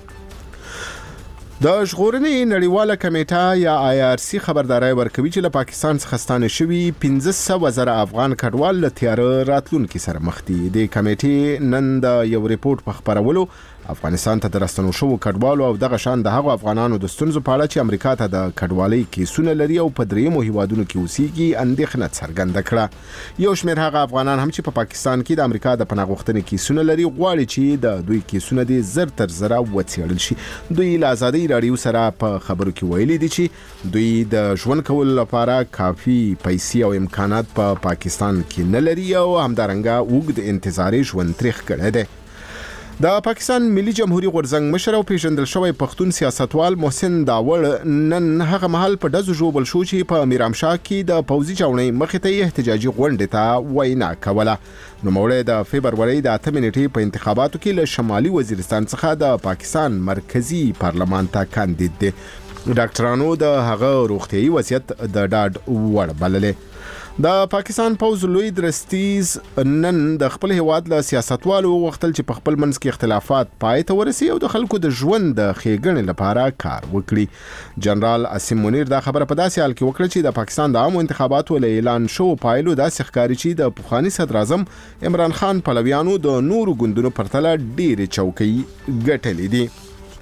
د ژغورنې نړیواله کمیټه یا IRC خبرداري ورکوي چې له پاکستان څخه ستانه شوي 15,000 افغان کډوال له تیاره راتلونکي سره مخ دي. د کمیټې نن د یو ریپورت په خبرولو افغانستان ته د راستنو شوو کډوالو او دغه شان د هغو افغانانو د ستونزو په اړه چې امریکا ته د کډوالۍ کیسونه لري او په دریمو هیوادونو کې اوسېږي اندېښنه څرګنده کړه. یو شمېر هغه افغانان هم چې په پاکستان کې د امریکا د پناه غوښتنې کیسونه لري غواړي چې د دوی کیسونه دي زر تر زره وڅېړل شي. دوی له ازادي راډیو سره په خبرو کې ویلي دي چې دوی د ژوند کولو لپاره کافي پیسې او امکانات په پاکستان کې نه لري او همدارنګه اوږد انتظاري ژوند تریخ کړی دی. د پاکستان ملي جمهوریت غورځنګ مشر او پیژندل شوی پښتون سیاستوال محسن داوړ نن هغه مهال په دزو ژوبل شو چې په میرامشاه کې د پوځي چاونۍ مخې ته احتجاجي غونډې ته وینا کوله. نوموړی د فبرवरी د 8 نیټې په انتخاباتو کې له شمالي وزیرستان څخه د پاکستان مرکزی پارلمان ته کاندید دی. ډاکټرانو د هغه روغتيایي وضعیت د ډاډ وړ بللې. د پاکستان پوځ لوی درستیز نن د خپل هیواد له سیاستوالو وغوښتل چې په خپل منځ کې اختلافات پای ته ورسي او د خلکو د ژوند د ښېګڼې لپاره کار وکړي. جنرال عاصم منیر دا خبره په داسې حال کې وکړه چې د پاکستان د عامو انتخاباتو له اعلان شو پایلو داسې ښکاري چې د پخواني صدر اعظم عمران خان پلویانو د نورو ګوندونو پرتله ډېرې چوکۍ ګټلې دي.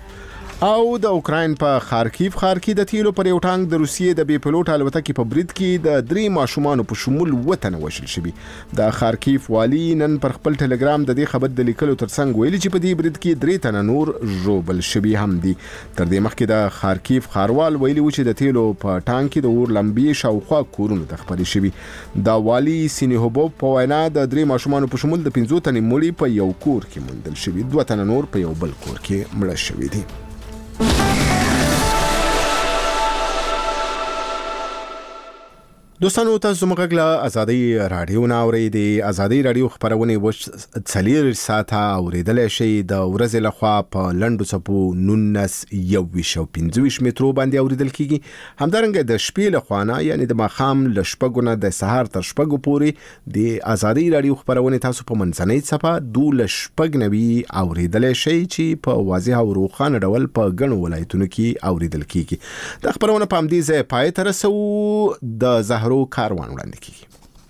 او د اوکراین په خارکیف ښار کې د تیلو پر یو ټانک د روسیې د بې پلوټ الوتکې په برید کې د 3 ماشومانو په شمول وطن وشل شوي. د خارکیف والی نن پر خپل ټلګرام د دې خبر د لیکلو ترڅنګ ویلي چې په دې برید کې 3 تنه نور ژوبل شوي هم دي. تر دې مخکې د خارکیف ښاروال ویلي و چې د تیلو په ټانک کې د اور لمبې شاوخوا کورونو ته خپرې شوي. د والی سینیهوبوف په وینا د 3 ماشومانو په شمول د 15 تنې مړي په یو کور کې موندل شوي، 2 تنه نور په یو بل کور کې مړه شوي دي. دوستانو تاسو موږ له ازادي رادیو ناوړې د ازادي رادیو خبرونه وش 40 ساعته اوریدل شي د ورځې لخوا په لندو چپو 19.25 مترو باندې اوریدل کیږي همدارنګه د شپې لخوا نه یعنی د ماخام ل شپګونه د سهار تر شپګو پورې د ازادي رادیو خبرونه تاسو په منځنۍ صفه 2.90 اوریدل شي چې په واضح او روښانه ډول په ګڼو ولایتونو کې اوریدل کیږي د خبرونه په همدې ځای پای ته رسو د زهرو کاروان وړاندې کیږي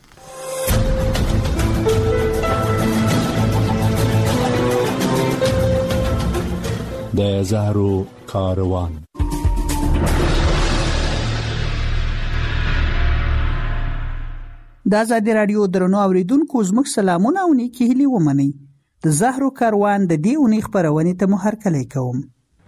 د زهرو کاروان د ازادي رادیو درنو اوریدونکو زموږ سلامونه او نیکی هیلې ومنئ د زهرو کاروان د دې اونۍ خبرونه ته مو هرکلی کوم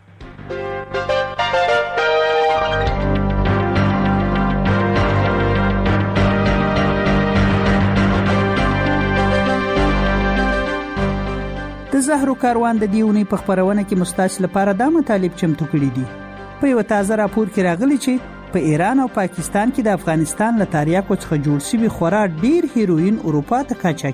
د زهرو کاروان د دیونی په خبرونه کې مستاس لپاره دا مطالب چمتو کړی دي په یو تازه راپور کې راغلی چې په ایران او پاکستان کې د افغانستان له تاریاکو څخه جوړ شوی خورا ډیر هیروین اروپا ته کاچا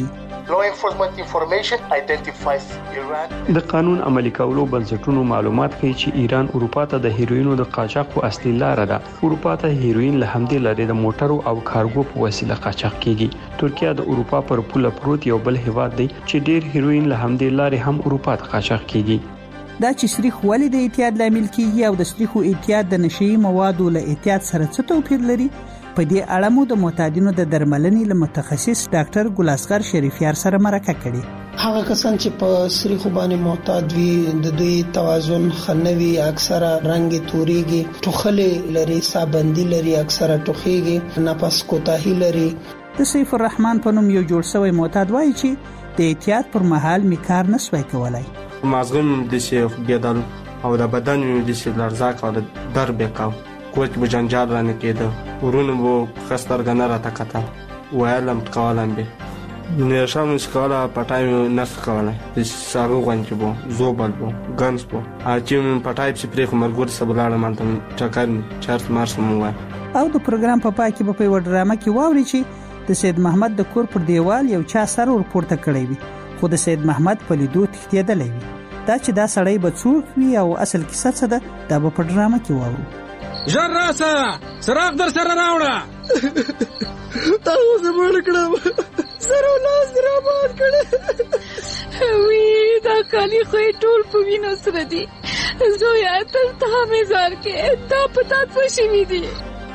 کیږي د قانون عملی کولو بنسټونو معلومات کوي چې ایران اروپا ته د هیروینو د قاچاق په اصلي لار ده اروپا ته هیروین له همدې لارې د موټرو او کارګو په وسیله قاچاق کیږي ترکیه د اروپا پر پوله پروت یو بل هیواد دی چې ډیر هیروین له همدې لارې هم اروپا ته قاچاق کیږي دا چې سریخ ولې د اعتیاد لامل کیږي او د سریخو اعتیاد د نشئی موادو له اعتیاد سره څه توپیر لري په دې اړه مو د معتادینو د درملنې له متخصص ډاکټر ګلاسغر شریفیار سره مرکه کړې هغه کسان چې په سریخو باندې معتاد وي د دوی توازن خنوي اکثره رنگ توريږي ټوخلې لري سابندي لري اکثره ټوخيږي نفس کوتاهي لري د سیف الرحمن په نوم یو جوړ شوی معتاد وایي چې د اعتیاد پر مهال میکار نسوي کولای مازغم د شي بيدل او د بدن د شي لرزاک او د درد وکاو کوچ به جنجال رانه کېده ورونه وو خستر غنره تکتا وایلم تکالم به نه شام سکالا پټای نس کاله د سارو غونچ بو زوبل بو ګنس بو اچیم پټای چې پرې مرګور سبلاله مانته چکر چارت مارس مو او د پروګرام په پای کې په یو ډرامه کې واوري چې د سید محمد د کور پر دیوال یو چا سر ورپورته کړی وي خو د سید محمد په لیدو تښتېدلی وي دا چې دا سړی به څوک وي او اصل کیسه څه ده دا به په ډرامه کې واورو ژر راسه څراغ در سره راوړه تا اوس مړ کړم سره لاس را باندې کړه وی دا کالی خو ټول په وینو سره دي زویا تل ته مزار کې دا پتا څه شي وی دي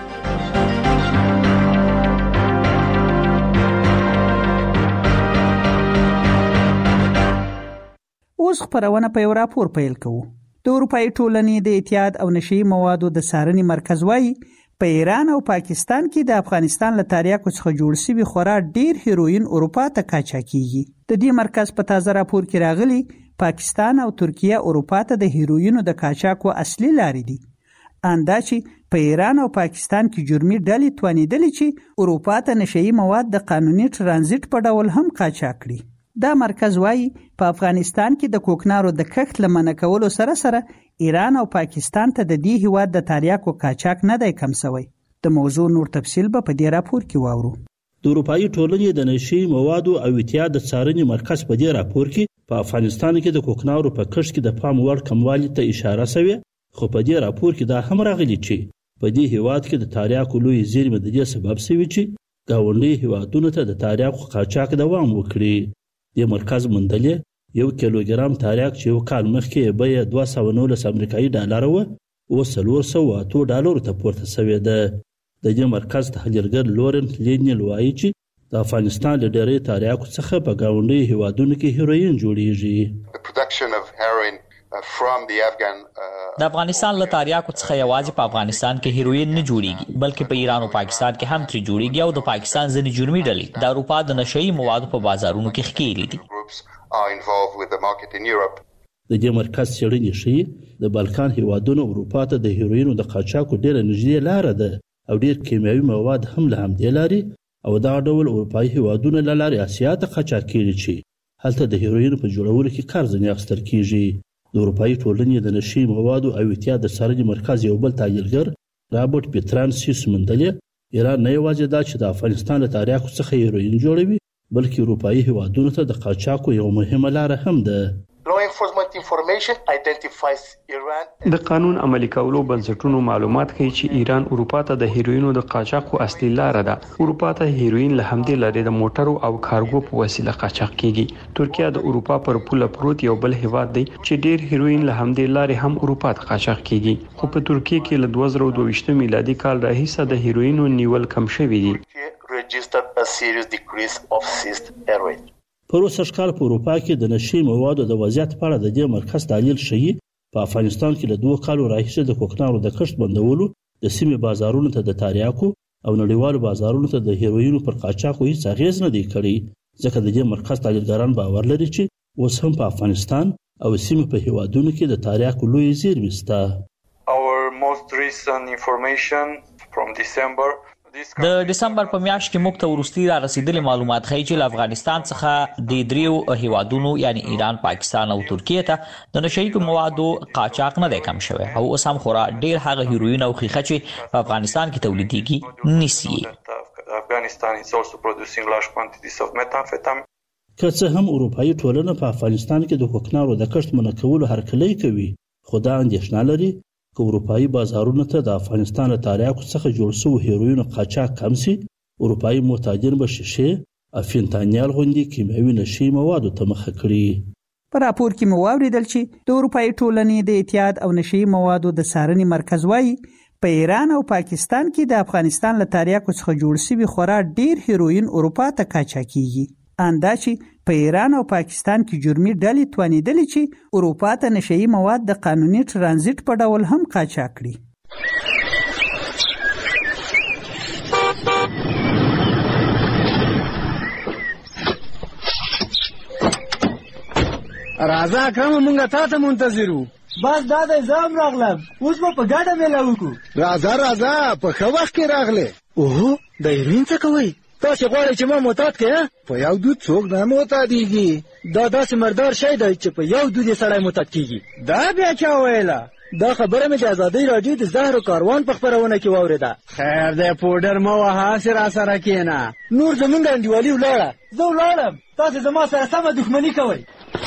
اوس خبرونه په یو راپور پیل کوو د اروپאי ټولنې د اعتیاد او نشئی موادو د څارنې مرکز وايي په ایران او پاکستان کې د افغانستان له تاریاکو څخه جوړ شوی خورا ډیر هیروین اروپا ته کاچا کیږي د دې مرکز په تازه راپور کې راغلی پاکستان او ترکیه اروپا ته د هیروینو د کاچاکو اصلي لارې دي اندا چې په ایران او پاکستان کې جرمي ډلې توانیدلې چې اروپا ته نشئی مواد د قانوني ترانزیت په ډول هم کاچا کړي دا مرکز وايي په افغانستان کې د کوکنارو د کښت لمنه کولو سره سره ایران او پاکستان ته د دې هیواد د تاریاکو کاچاک نه دی کم شوی د موضوع نور تفصیل به په دې راپور کې واورو د اروپאי ټولنې د نشئی موادو او اعتیاد د څارنې مرکز په دې راپور کې په افغانستان کې د کوکنارو په کښت کې د پام وړ کموالي ته اشاره شوی خو په دې راپور کې دا هم راغلی چې په دې هیواد کې د تاریاکو لوی زیرمې د دې سبب شوی چې گاونډي هیوادونو ته د تاریاکو قاچاق دوام وکړي د مرکز مندلې یو کیلوګرام تاریاک چې یو کال مخکې به $219 امریکایي ډالر و او $408 ته پورته شوی ده د دې مرکز تحلیلګر لورنس لینیل وایي چې د افغانستان له ډېرې تاریاکو څخه په گاونډي هیوادونو کې هیروین جوړیږي د افغانستان له تاریاکو څخه یوازې په افغانستان کې هیروین نه جوړیږي بلکې په ایران او پاکستان کې هم ترې جوړیږي او د پاکستان ځینې جرمي ډلې د اروپا د نشئی موادو په بازارونو کې ښکېلې دي د دې مرکز څېړنې ښيي د بالکان هیوادونو اروپا ته د هیروینو د قاچاقو ډېره نږدې لاره ده او ډېر کیمیاوي مواد هم له همدې لارې او دا ډول اروپאי هیوادونو له لارې اسیا ته قاچاق کېږي چې هلته د هیروینو په جوړولو کې کار ځنې اخیستل کېږي د اروپאי ټولنې د نشئی موادو او اعتیاد د څارنې مرکز یو بل تحلیلګر رابرټ پیترانسیس مندلې ایران نه یوازې دا چې د افغانستان له تریاکو څخه هیروین جوړوي بلکې اروپایي هیوادونو ته د قاچاقو یو مهمه لار هم ده. د قانون عملي کولو بنسټونو معلومات ښیي چې ایران اروپا ته د هیروینو د قاچاقو اصلي لار ده. اروپا ته هیروین له همدې لارې د موټرو او کارګو په وسیله قاچاق کیږي. ترکیه د اروپا پر پوله پروت یو بل هیواد دی چې ډیر هیروین له همدې لارې هم اروپا ته قاچاق کیږي. خو په ترکیه کې له 2022 میلادي کال راهیسه د هیروینو نیول کم شوی دی. په وروسته کال په اروپا کې د نشي موادو د وضعیت په اړه د دې مرکز تحلیل شوی. په افغانستان کې له 2 کالو راهیسه د کوکنارو د کښت بندولو د سیمې بازارونو ته د تریاکو او نړیوالو بازارونو ته د هیروینو پر قاچاقو هیڅ اغیز نه دی کړی. ځکه د دې مرکز تحلیلګران باور لري چې اوس هم په افغانستان او سیمې په هیوادونو کې د تریاکو لوی زیرمې شته. Our most recent information from December د دسمبر په میاشت کې موږ ته ورستي را رسیدلي معلومات ښیي چې له افغانستان څخه د دریو هیوادونو یعنی ایران، پاکستان او ترکیه ته د نشهیي موادو قاچاق نه دی کم شوی او اوس هم خورا ډیر هغه هیروین او خیخه چې په افغانستان کې تولیدېږي نیسي. افغانستان is also producing large quantities of methamphetamine. که څه هم اروپایي ټولنه په افغانستان کې د کوکنارو د کښت منع کولو هرکلی کوي، خو دا اندېښنه لري که اروپایي بازارونو ته د افغانستان له تریاکو څخه جوړ شوي هیروینو قاچاق کم شي، اروپایي معتادین به شیشې او فینتانیل غوندې کیمیاوي نشي موادو ته مخه کړي. په راپور کې مو واوریدل چې د اروپایي ټولنې د اعتیاد او نشي موادو د څارنې مرکز وايي په ایران او پاکستان کې د افغانستان له تریاکو څخه جوړ شوي خورا ډیر هیروین اروپا ته قاچاقېږي. اندا چې په ایران او پاکستان کې جرمي ډلې توانېدلې چې اروپا ته نشهیي مواد د قانوني ترانزیت په ډول هم قاچاق کړي. راځه اکرم مونږه تا ته منتظر وو. بس دا د زام راغلم، اوس به په ګډه میله وکړو. راځه په ښه وخت کې راغلی. اوهو د هیروین څه کوئ؟ تاسې غواړئ چې ما معتاد کړې؟ په یو دود څوک نه معتادېږي. دا داسې مردار شی دی چې په یو دود یې سړی معتاد کېږي. دا بیا چا ویله؟ دا خبره مې د ازادۍ راډیو د زهرو کاروان په خپرونه کې واورېده. خیر دی پوډر مه وهه، هسې راسره کښېنه. نور زمونږ انډیوالي ولاړه. زه ولاړم، تاسې زما سره سمه دښمني کوئ.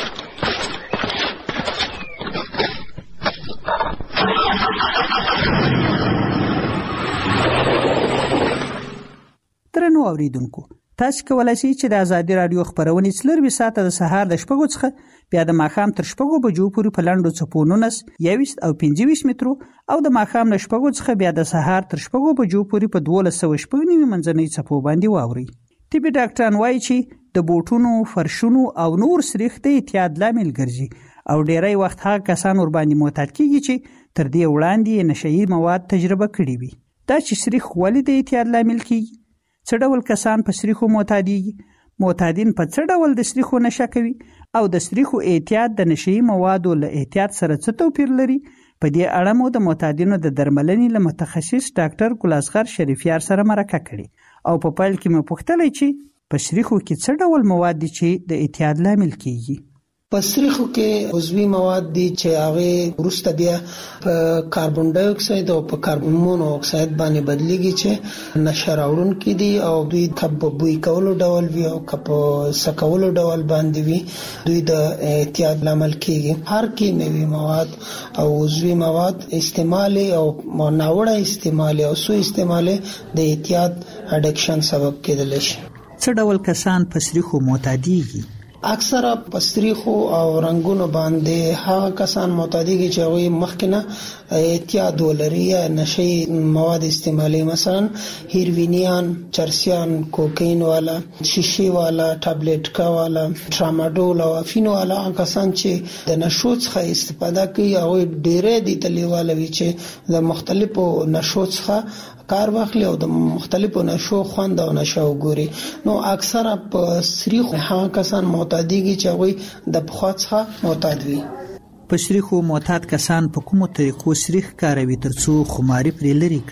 درنو اوریدونکو، تاسو کولای شئ چې د ازادي رادیو خبرونه 24 ساعته د سهار د 6 څخه بیا د ماښام تر 6 بجو پورې په لاندو څپو 19 21 او 25 مترو او د ماښام له 6 څخه بیا د سهار تر 6 بجو پورې په 1290 منځنۍ څپو باندې واوري. طبي ډاکټران وایي چې د بوټونو، فرشونو او نور سریښ د اعتیاد لامل ګرځي او ډیری وخت هغه کسان ور باندې معتاد کیږي چې تر دې وړاندې نشهیي مواد تجربه کړي وي. دا چې سریښ ولې د اعتیاد لامل کیږي، څه ډول کسان په سریښو معتادېږي، معتادین په څه ډول د سریښو نشه کوي او د سریښو اعتیاد د نشهیي موادو له اعتیاد سره څه توپیر لري، په دې اړه مو د معتادینو د درملنې له متخصص ډاکټر ګلاسغر شریفیار سره مرکه کړې او په پیل کې مې پوښتلې چې په سریښو کې څه ډول مواد دي چې د اعتیاد لامل کیږي. په سریښو کې عضوي مواد دي چې هغه وروسته بیا په کاربن ډای اکساید او په کاربن مونو اکساید باندې بدلیږي چې نشه راوړونکي دي او دوی کب بوی کولو ډول وي او کب سکولو ډول باندې وي، دوی د اعتیاد لامل کیږي. هر کیمیاوي مواد او عضوي مواد استعمال او ناوړه استعمال او سو استعمال د اعتیاد اډکشن سبب کېدل شي. څه ډول کسان په سریښو معتادېږي؟ اکثره پستریخو او رنگونو باندې هغه کسان معتادېږي چې هغه مخکنه اعتیاد ولري یا نشي مواد استعمالي، مثلا هیروینیان، چرسیان، کوکین والا، شیشي والا، ټابلیټکا والا، ټراماډول او افینو والا کسان چې د نشو څخه استفاده کوي او ډېرې دي تلیواله وي چې د مختلفو نشو څخه کار واخلي او د مختلفو نشو خوند او نشه وګوري. نو اکثره په سریخو هغه کسان معتادېږي چې هغه د پخوا څخه معتاد وي. په سریخو معتاد کسان په کومو طریقو سریخ کاروي ترڅو خماري پرې لري کړي؟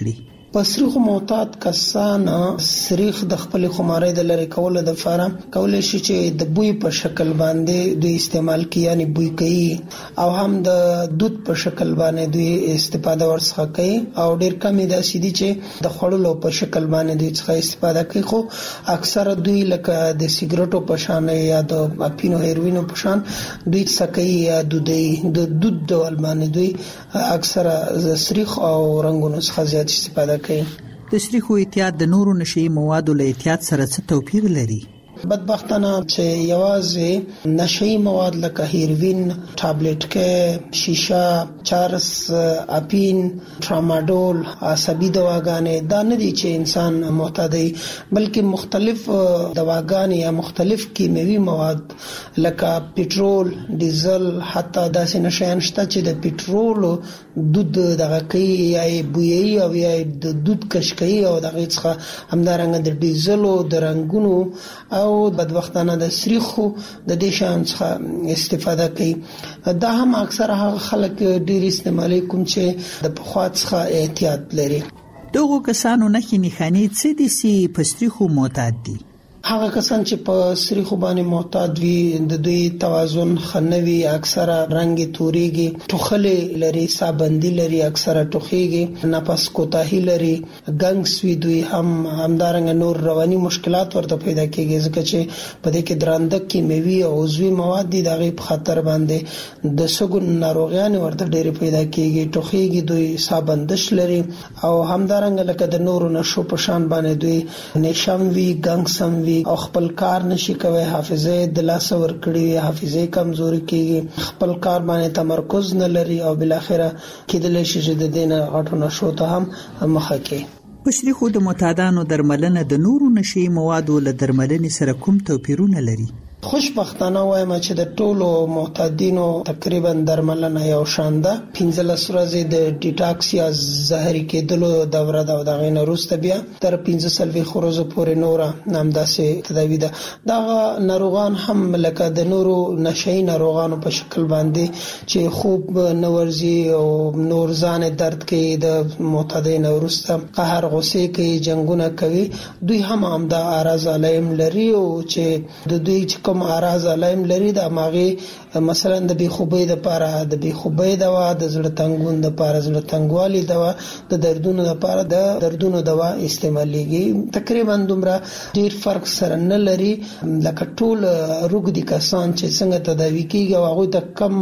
پسریخ معتاد کسان سریخ د خپل خمارۍ د لری کولو د فارم کولای شي چې د بوی په شکل باندې دوی استعمال کوي، یعنی بوی کوي، او هم د دود په شکل باندې دوی استفاده ورڅخه کوي، او ډیر کم د سیدی چې د خړلو په شکل باندې دوی څخه استفاده کوي. خو اکثر دوی لکه د سیګریټو په شان یا د اپینو هیروینو په شان دوی سکي یا د دود ډول باندې دوی اکثر سریخ او رنگونو څخه زیات استفاده کوي. د سریخو اعتیاد د نورو نشئی موادو له اعتیاد سره څه توپیر لري؟ بدبختانه چې یوازې نشئی مواد لکه هیروین، ټابلیټ کې، شیشه، چرس، اپین، ټراماډول، عصبي دواګانې دا نه دي چې انسان معتاد وي، بلکې مختلف دواګانې یا مختلف کیمیاوي مواد لکه پټرول، ډیزل، حتی داسې نشيان شته چې د پټرول دود دغه کوي یا بویي او یا د دود کشکي او دغه څخه همدارنګه د ډیزلو د رنگونو او بدبختانه د سریخو د دې شان څخه استفاده کوي. دا هم اکثر هغه خلک ډیر استعمالي کوم چې د پخوا څخه احتیاط لري. دغه کسانو نه نښانې څه دي چې په سریخو معتاد دي؟ هغه کسان چې په سریخو باندې معتاد وي د دوی توازن خنوي، اکثره رنگ توريږي، ټوخلې لري، سابندي لري، اکثره ټوخيږي، نفس کوتاهي لري، ګنګس وي، دوی همدارنګ نور رواني مشکلات ورته پیدا کیږي ځکه چې په دې کې درانده کیمیاوي او عضوي مواد دي دغه په خطر باندې د سګون ناروغیان ورته ډېر پیدا کیږي، ټوخيږي، دوی سابندش لري او همدارنګ لکه د نورو نشو په شان باندې دوی نشم وي، ګنګسم وي او خپل کار نشي کوي، حافظه د لاس ور کړی، حافظه کمزوري کیږي، خپل کار باندې تمرکز نه لري او بل اخره کېدل شي چې د دینه غټو نشو ته هم مخه کوي. په سریخو د معتادانو درملنه د نورو نشئی موادو له درملنې سره کوم توپیرونه لري؟ خوشبختانه وایم چې د ټولو معتادینو تقریبا درملنه یو شان ده. 15 ورځې د ډیټاکس یا زهري کېدلو دوره ده او دغه نه وروسته بیا تر 15 ورځې پورې نور نامداسې تداوی ده. دا ناروغان هم لکه د نورو نشئی ناروغانو په شکل باندې چې خوب نورځي او نور ځان درد کوي، د معتادین وروسته قهر، غصه کوي، جنگونه کوي، دوی هم دا اعراض علائم لري او چې د دوی کوم اعراض علائم لري د ماغي مثلا د بیخوبۍ لپاره د بیخوبۍ دوا، د زړه تنګون لپاره زړه تنګوالي دوا، د دردونو لپاره د دردونو دوا استعماليږي. تقریبا دومره ډیر فرق سره نه لري لکه ټول روغدي کسان چې څنګه تداوي کیږي او هغه ته کم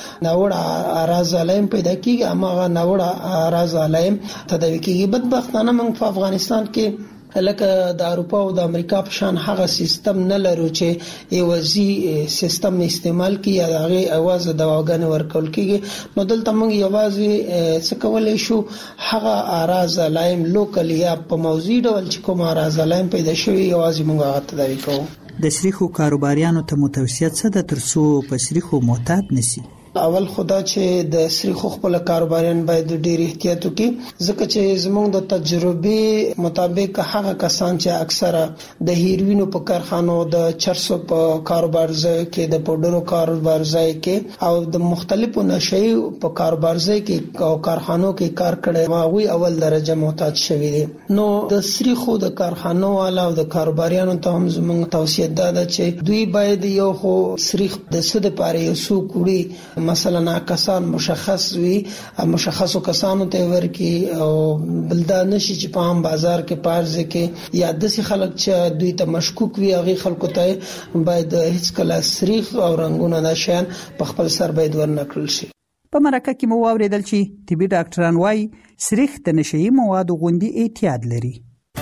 ناوړه اعراض علائم پیدا کیږي، اما ناوړه اعراض علائم تداوي کیږي. بدبختانه موږ په افغانستان کې لکه د اروپا او د امریکا په شان هغه سیستم نه لرو چې ایوازي سیستم استعمال کیږي یا هغه اواز دواګانې ورکول کیږي. نو دلته موږ یوازې څه کولای شو، هغه اعراض علائم لوکل یا په موضوعي ډول چې کوم اعراض علائم پیدا شوي یوازې موږ هغه تداوي کوو. د سریخو کاروباریانو ته متوسط څه د ترڅو په سریخو معتاد نشي؟ اول خدا چې د سریخو خپل کاروباریان باید ډیر احتیاط وکړي ځکه چې زموږ د تجربه مطابق هغه کسان چې اکثره د هیروینو په کارخانو، د چرسو په کاروبار ځای کې، د پودرو کاروبار ځای کې او د مختلفو نشئی په کاروبار ځای کې او کارخانو کې کار کړي ماوي اول درجه معتاد شوی دي. نو د سریخو د کارخانو والا او د کاروباریانو ته هم زموږ توصیه ده چې دوی باید یو خو سریخ د څه د پاره یو سو کوړي مثلا کسان مشخص وي، مشخصو کسانو ته ورکی او بلدا نشي چې په عام بازار کې پارځ کې یا داسې خلک چې دوی ته مشکوک وي هغه خلکو ته باید هیڅ کله سریخ او رنگونه نشان په خپل سر باید ورنکړل شي. په مرکه کې مو واوریدل چې طبي ډاکټران وايي سریخ د نشئی موادو غوندي اعتیاد لري.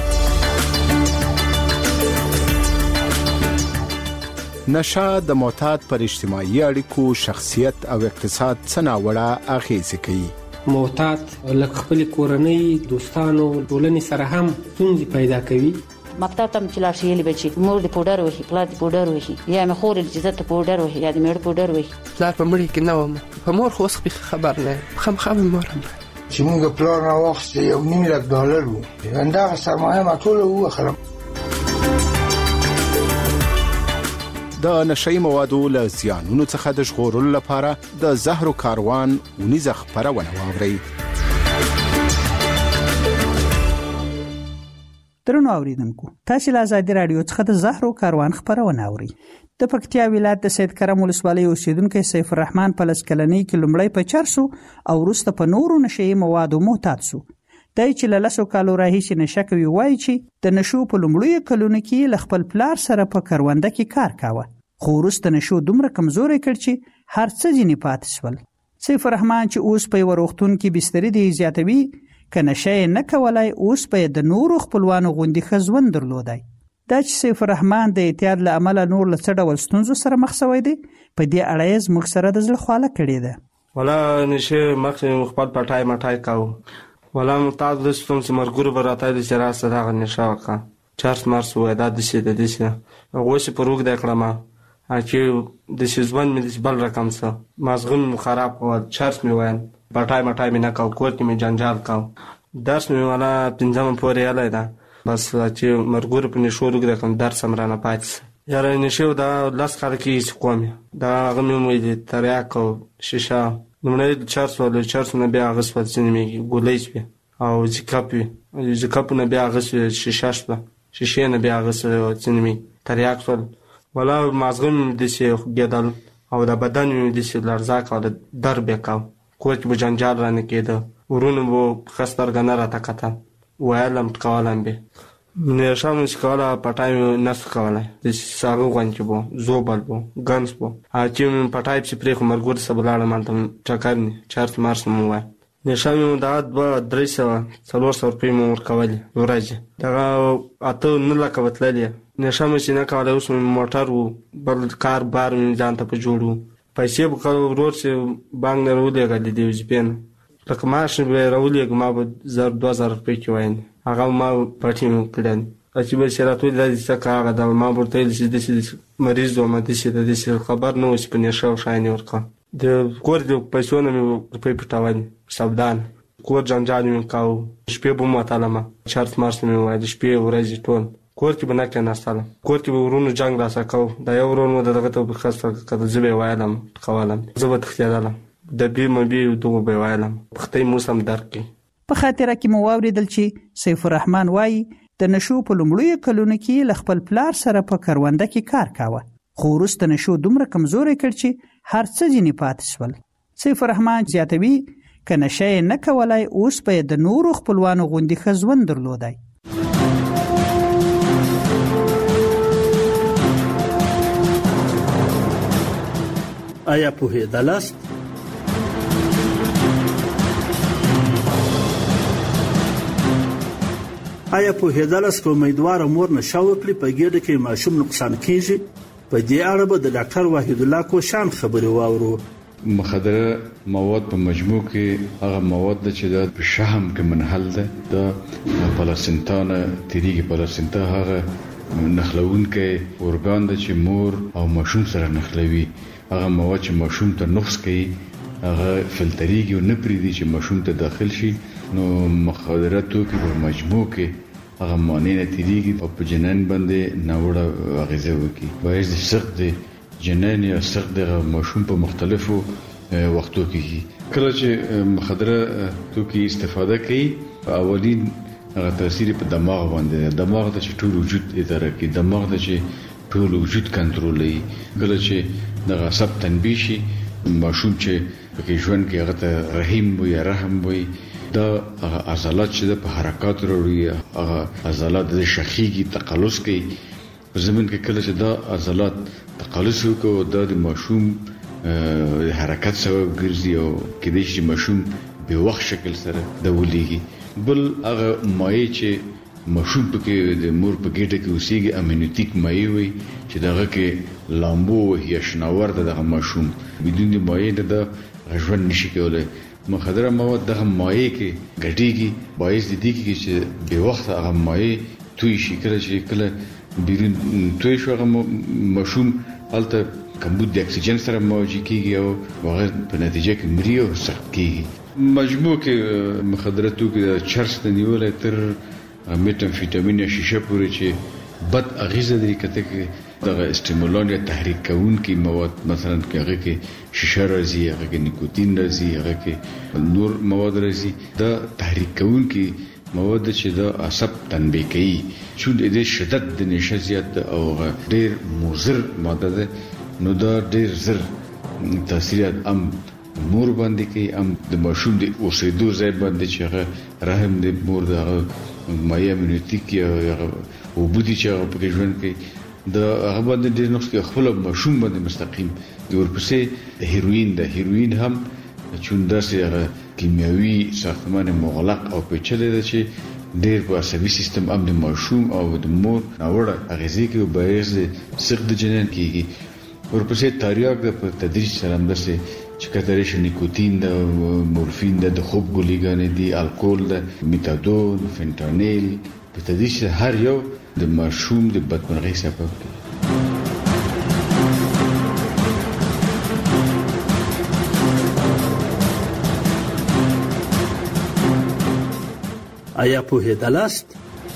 نشه د معتاد پر اجتماعي اړیکو، شخصیت او اقتصاد څه ناوړه اغیزه کوي. معتاد لکه خپل کورنۍ، دوستانو، ټولنې سره هم ستونزې پیدا کوي. مکتب ته چې لاړ شي یلی بچي مور د پودر وهي، پلار د پودر وهي، یا مې خور د عزت پودر وهي، یا د مېړه پودر وهي. پلار په مړي کې نه وم، په مور خو څه خبر نه، خامخا مور هم چې موږ پلار نه وخت یو $1,000,000 وو، انده سرمایه ما ټول وخرم. د نشئی موادو له زیانونو څخه د ژغورلو لپاره د زهرو کاروان ونیزه خبرونه واوري. درنو اوریدونکو تاسو له آزادي رادیو څخه د زهرو کاروان خبرونه اورئ. د پکتیا ولایت د سید کرم ولسوالۍ اوسیدونکو سیف الرحمن په لسکلنۍ کې لومړی په چرسو او وروسته په نورو نشئی موادو معتاد سو. دای چې له 10 کالو راهیسې نشه کوي وایي چې د نشو په لومړیو کلونو کې له خپل پلار سره په کرونده کې کار کاوه، خو وروسته نشو دومره کمزوري کړ چې هر څه ځینې پاتې شول. سیف الرحمن چې اوس په یو روغتون کې بسترې دی زیاتوي که نشه نه کولای، اوس په د نورو خپلوانو غوندې ښه ژوند درلودی. دا چې سیف الرحمن د اعتیاد له امله نور له څه ډول ستونزو سره مخ شوی دی، په دې اړه یې زموږ سره د زړه خواله کړې ده. ولا نشه مخکې خپل پټای مټای کاوه، ولا متعد د ستونزې مرګور به راتای د چې راسته دغه نشه وکړه چارس مارس وای دا د شي د دې څه غوښې په روغ د کړم چې د شي ځوان مې د بل رقم څه مازغم خراب و چارس مې وای پټای مټای مې نه کاو، کور کې مې جنجال کاو، درس مې ولا پنځم پورې یاله ده، بس چې مرګور په نشو روغ د کوم درس امرانه پاتې یاره نشو دا لاس کار کې کوم دا غمې مې د تریاک او شیشه نمونه چارس ولې چارس نه بیا غسل سینمې ګولېچ او زکاپي نه بیا غسل شیشه شته شیشه نه بیا غسل سینمې تریاک ول ولا مازغم د شي ګدل او د بدن د شي لرزاک او د درب کاو، کوچ به جنجال رانه کېده، ورونه وو خستر غنه را تکته وایلم تکوالم به نه شامل شکاله پټای نس کوله د ساغو غونچ بو زوبل بو ګنس بو چې پټای په پرې خو مرګور سبلاله مانته چکرني 4 مارس مو وای نه شامل دا 300 روپۍ مو ورکول ورځ دا اته نه لکوتللی نه شامل چې نه کوله اوس موټر وو بل کار بار مې ځانته په جوړو پیسې به ورور چې بانک نه ورولې غلې دی وځپین لکه ماش به راولې ما به 2000 روپۍ کې واین هغه ما پټی مو کړن چې به شراتو د دې څخه دا ما ورته چې د مریض و ما د دې خبر نو چې په نشه شاینه ورکا د کور د پیسو نه مې په پټاوان سبدان کور جنجال مې کاو شپې به مو تعلمه 4 مارس مې وای د شپې ورځې ټول کور کې بنا کې ناستاله کور کې ورونو جنگ راسه کو دا یو ورونو دغه ته په خاصه کده زبې وایلم قوالم زبې تختیدله د بي مبي دوه به وایلم پختې موسم درک په خاطره کې مو واوریدل چې سیف الرحمن وایي د نشو په لومړیو کلونو کې له خپل پلار سره په کرونده کې کار کاوه، خو وروسته نشو دومره کمزوري کړ چې هر څه ځینې پاتې شول. سیف الرحمن زیاتوي که نشه نه کولای، اوس به د نورو خپلوانو غوندې ښه ژوند درلودی. آیا پوهېدلاست؟ آیا پوهېدلاست که امیدوار مور نشه وکړي په ګېډه کې ماشوم نقصان کیږي؟ په دې اړه به د ډاکټر وحید الله کوشان خبرې واورو. مخدره مواد په مجموع کې هغه مواد چې د شحم کې منحل ده د پلاسنتا نه تیریږي. پلاسنتا هغه نخلونکي اورګان ده چې مور او ماشوم سره نخلوي. هغه مواد چې ماشوم ته نقص کوي هغه فلتریږي او نه پریږدي چې ماشوم ته داخل شي. نو مخدره توکي په مجموع کې هغه معنی نه تیریږي او په جنین باندې ناوړه اغیزه وکړي. باید سخت جنین یا سخت د ماشوم په مختلفو وختو کې کله چې مخدره توکي استفاده کوي اولین هغه تاثیر په دماغ باندې دماغ د ټول وجود اداره کوي، دماغ د ټول وجود کنټرولوي. کله چې دغه سب تنبیه شي ماشوم چې په ژوند کې هغه ته رحیم وي رحم وي دا هغه عضلات چې په حرکات وروړي هغه عضلات د شخیږي تقلص کوي. په زمين کې کله چې دا عضلات تقلص وکړي دا د ماشوم حرکت سبب ګرځي او کله چې ماشوم به وخت شکل سره د ولېږي. بل هغه مایع چې ماشوم پکې د مور په ګډه کې اوسېږي امنیتیک مایع وي چې دغه کې لامبو یا شناور دغه ماشوم بدون د مایع د ژوند نشي کولای. مخدره مواد دغه مایع کې ګډيږي باعث دي چې به وخت هغه مایع توی شي. کله چې کله بیرون توی شو هغه ماشوم الته کمبود د اکسیجن سره موجي کیږي او هغه په نتیجه کې مري او سخت کیږي. مجموع کې مخدره توکي د چرس نه نیولای تر میتامفیټامین یا شیشه پورې چې بد اغیزه لري کته کې دغه استیمولان یا تحریک کوونکي مواد مثلا کې هغه کې شیشه راځي، هغه کې نیکوتین راځي، هغه کې نور مواد راځي. دا تحریک کوونکي مواد چې د عصب تنبیه کوي چې د شدت د نشه زیات او ډیر مضر ماده ده نو دا ډیر زر تاثیرات مور باندې کوي د ماشوم د اوسېدو ځای باندې چې هغه رحم د مور د مایع امنیتیک یا او بودی چې هغه په ژوند کې د هغه باندې ډیر نقص کې خپل ماشوم باندې مستقیم د ورپسې هیروین هم چون داسې کیمیاوي ساختمان مغلق او پیچلې ده چې ډیر په عصبي سیستم د ماشوم او د مور ناوړه اغېزې کوي او باعث سقط جنین کیږي ورپسې تریاک د په تدریج سره همداسې چې کترې شي نیکوتین د مورفین د خوب ګولېګانې دي الکول د میتادون فنټانیل په تدریج هر یو د ماشوم د بدمرغۍ سبب کیږي. آیا پوهېدلاست؟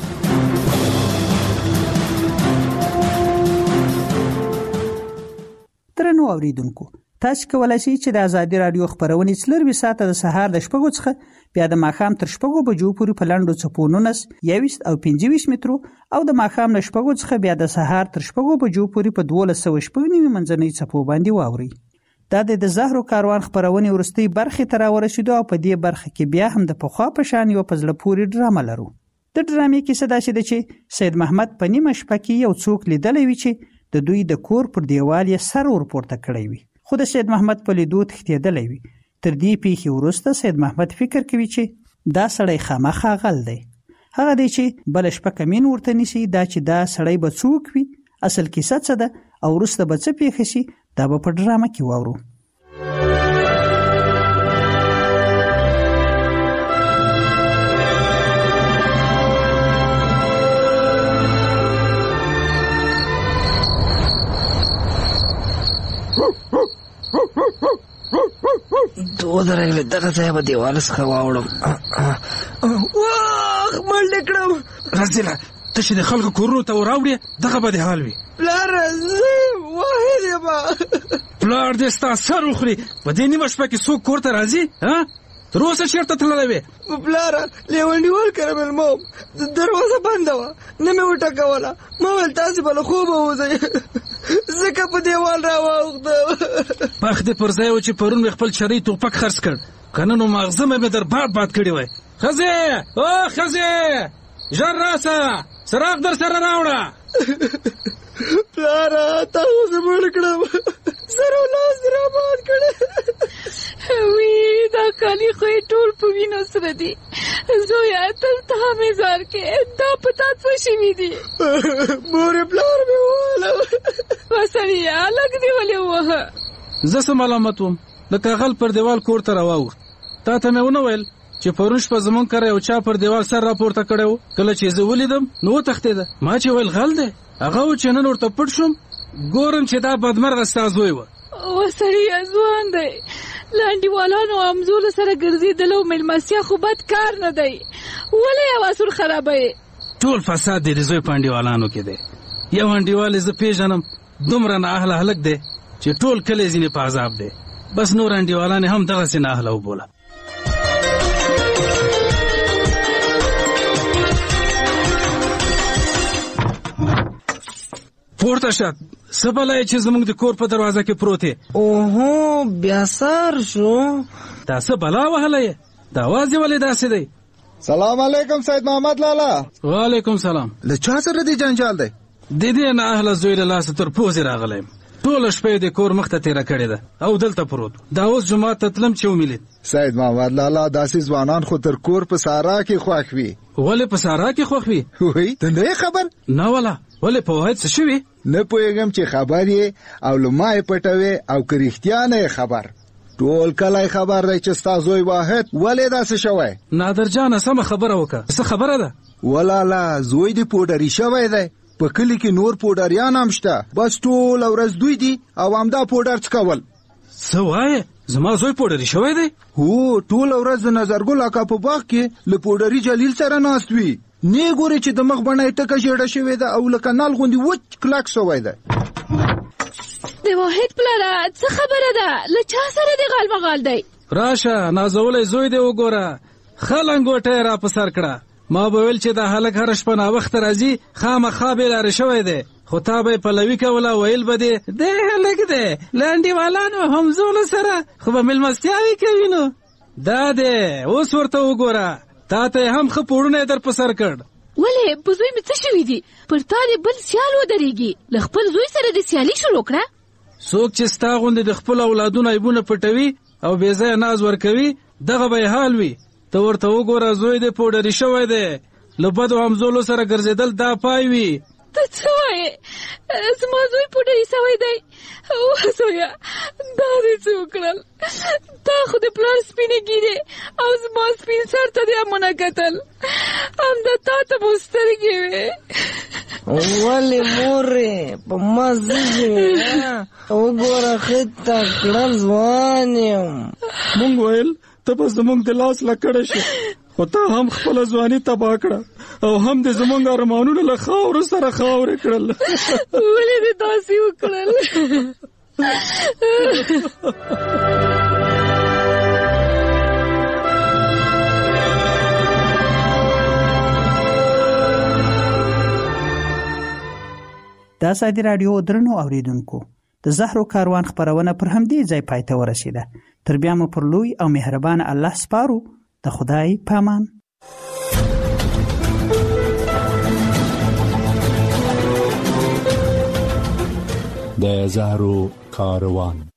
درنو اوریدونکو، تاسو کولای شئ چې د ازادي رادیو خبرونه څلور ساعته د سهار د شپږو څخه بیا د ماښام تر شپږو بجو پورې په لاندو څپو 19 21 او 25 مترو او د ماښام له شپږو څخه بیا د سهار تر شپږو بجو پورې په 1290 منځنۍ څپو باندې واوري. دا د زهرو کاروان خبرونه ورستي برخه تر ورسېدو او په دې برخه کې بیا هم د پخوا په شان یو پزله پوری ډرامه لرو. د ډرامې کې څه داسې ده چې سید محمد په نیمه شپه کې یو څوک لیدلی وي چې د دوی د کور پر دیوال یې سر ورپورته کړی وي، خو د سید محمد په لیدو تښتېدلی وي. تر دې پیښې وروسته سید محمد فکر کوي چې دا سړی خامخا غل دی. هغه دی چې بل شپه کمین ورته نیسي دا چې دا سړی به څوک وي، اصل کیسه څه ده او وروسته به څه پیښه شي دا به په ډرامه کې واورو. دو درنګ دغه ځای به دیوال څخه واوړم. واه مړ کړم. رازیلا ته چې د خلکو کورونو ته وراوړې دغه به د حال وي. پلار زه واحد یم. پلار دې ستا سر وخوري. په دې نیمه شپه کې څوک کور ته راځي؟ تر اوسه چېرته تللی وې؟ پلاره لیونډیوال کره مېلمه وم، دروازه بنده وه، نه مې وټکوله. ما ویل تاسې به له خوبه ووځئ، ځکه په دیوال راواوښتم. پخ دې پر ځای و چې پرون مې خپل چرۍ توپک خرڅ کړ، که نه نو ماغزه مې در باد کړی وای. ښځې او ښځې ژر راسه، څراغ در سره راوړه. پلاره تا اوس مړ کړم، سر او لاس دې راباد کړی. وی دا کالی خوی ټول په وینو سره دي. زویا دلته مې زار کې دا پتا څه شوي دي. مورې پلار مې وواله. وسړیه لږ دې ولې ووهه. زه څه ملامت وم؟ د کاغل پر دیوال کور ته راواوښت. تا ته مې ونه ویل چې پرون شپه زمونږ کره یو چا پر دیوال سر راپورته کړی و؟ کله چې زه ولیدم نو وتښتېده. ما چې ویل غل دی، هغه و چې نن ورته پټ شوم ګورم چې دا بدمرغه ستا زوی و. وسړیه ځوان دی، لانډیوالانو امزولو سره ګرځېدل او مېلمستیا خو بد کار نه دی. ولې یو اصول خرابوي؟ ټول فساد دی د زوی په انډیوالانو کې دی. یو انډیوال یې زه پېژنم، دومره نااهله هلک دی چې ټول کلی ځینې په عذاب دی. بس نور انډیوالان هم دغسې نااهله وبوله. پورته شه، څه بلا چې زموږ د کور په دروازه کې پروت یې. اوهو بیا سار شو. دا څه بلا وهلی یې؟ دا اواز یې ولې داسې دی؟ سلام علیکم سید محمد لالا. وعلیکم سلام. له چا سره دی جنجال دی؟ د دې نااهله زوی له لاسه تر پوزې راغلی یم. ټوله شپه یې د کور مخ ته تېره کړې ده او دلته پروت. دا اوس جومات ته تلم چې ومې سید محمد لالا داسې ځوانان خو تر کور په سارا کې خوښ وي. ولې په سارا کې خوښ وي؟ وایي ته نه خبر؟ نه ولا. ولې په وحید څه شوي؟ نه پوهېږم چې خبر یې او له ما یې پټوې او که رښتیا نه یې خبر. ټول کلی خبر دی چې ستا زوی واحد ولې داسې شوی. نادرجانه سمه خبره وکړه. څه خبره ده؟ ولالا زوی دې پوډري شوی دی. په کلي کې نور پوډریان هم شته، بس ټول ورځ دوی دي او همدا پوډر څکول. څه وایې؟ زما زوی پوډري شوی دی؟ هو ټول ورځ د نظرګل اکا په باغ کې له پوډري جلیل سره ناست وي. نه ګوري چې د مخ بڼه یې ټکه ژېړه شوې ده او لکه نال غوندې وچ کلک شوی ده. د واحد پلاره څه خبره ده؟ له چا سره دې غال مغال دی؟ راشه نازولی زوی دې وګوره. ښه لنګوټه یې را په سر کړه. ما به ویل چې دا هلک هر شپه ناوخته راځي خامخا بېلارې شوی دی خو تا به یې پلوي کوله ویل به دی دی هلک دی له انډیوالانو همزولو سره خو به مېلمستیاوې کوي نو دا دی اوس ورته وګوره تا ته یې هم ښه پوړونه یې در په سر کړ ولې په زوی مې څه شوي دي پر تا دې بل سیال ودرېږي له خپل زوی سره د سیالي شروع کړه څوک چې ستا غوندې د خپل اولادونو عیبونه پټوي او بې ځایه ناز ورکوي دغه به یې حال وي ته ورته وګوره زوی دې پوډري شوی دی له بدو همزولو سره ګرځېدل دا پای وي ته څه وایې زما زوی پوډري سوی دی زویه دا دې څه وکړل تا خو د پلار سپینې ګیرې او زما سپین سر ته دې امونه کتل همدا تا ته مو سترګې وې ولې مورې په ما زیږې وګوره ښه تکړه ځوان یم مونږ ویل ته به زمونږ د لاس لکړه شي خو تا هم خپله ځواني تباه کړه او هم د زمونږ ارمانونه له خاورو سره خاورې کړل ولې دې داسې وکړل د ازادي راډیو درنو اوریدونکو د زهرو کاروان خبرونه پر همدې ځای پای ته ورسیده تر بیا مو پر لوی او مهربان الله سپارو د خدای پامان د زهرو کاروان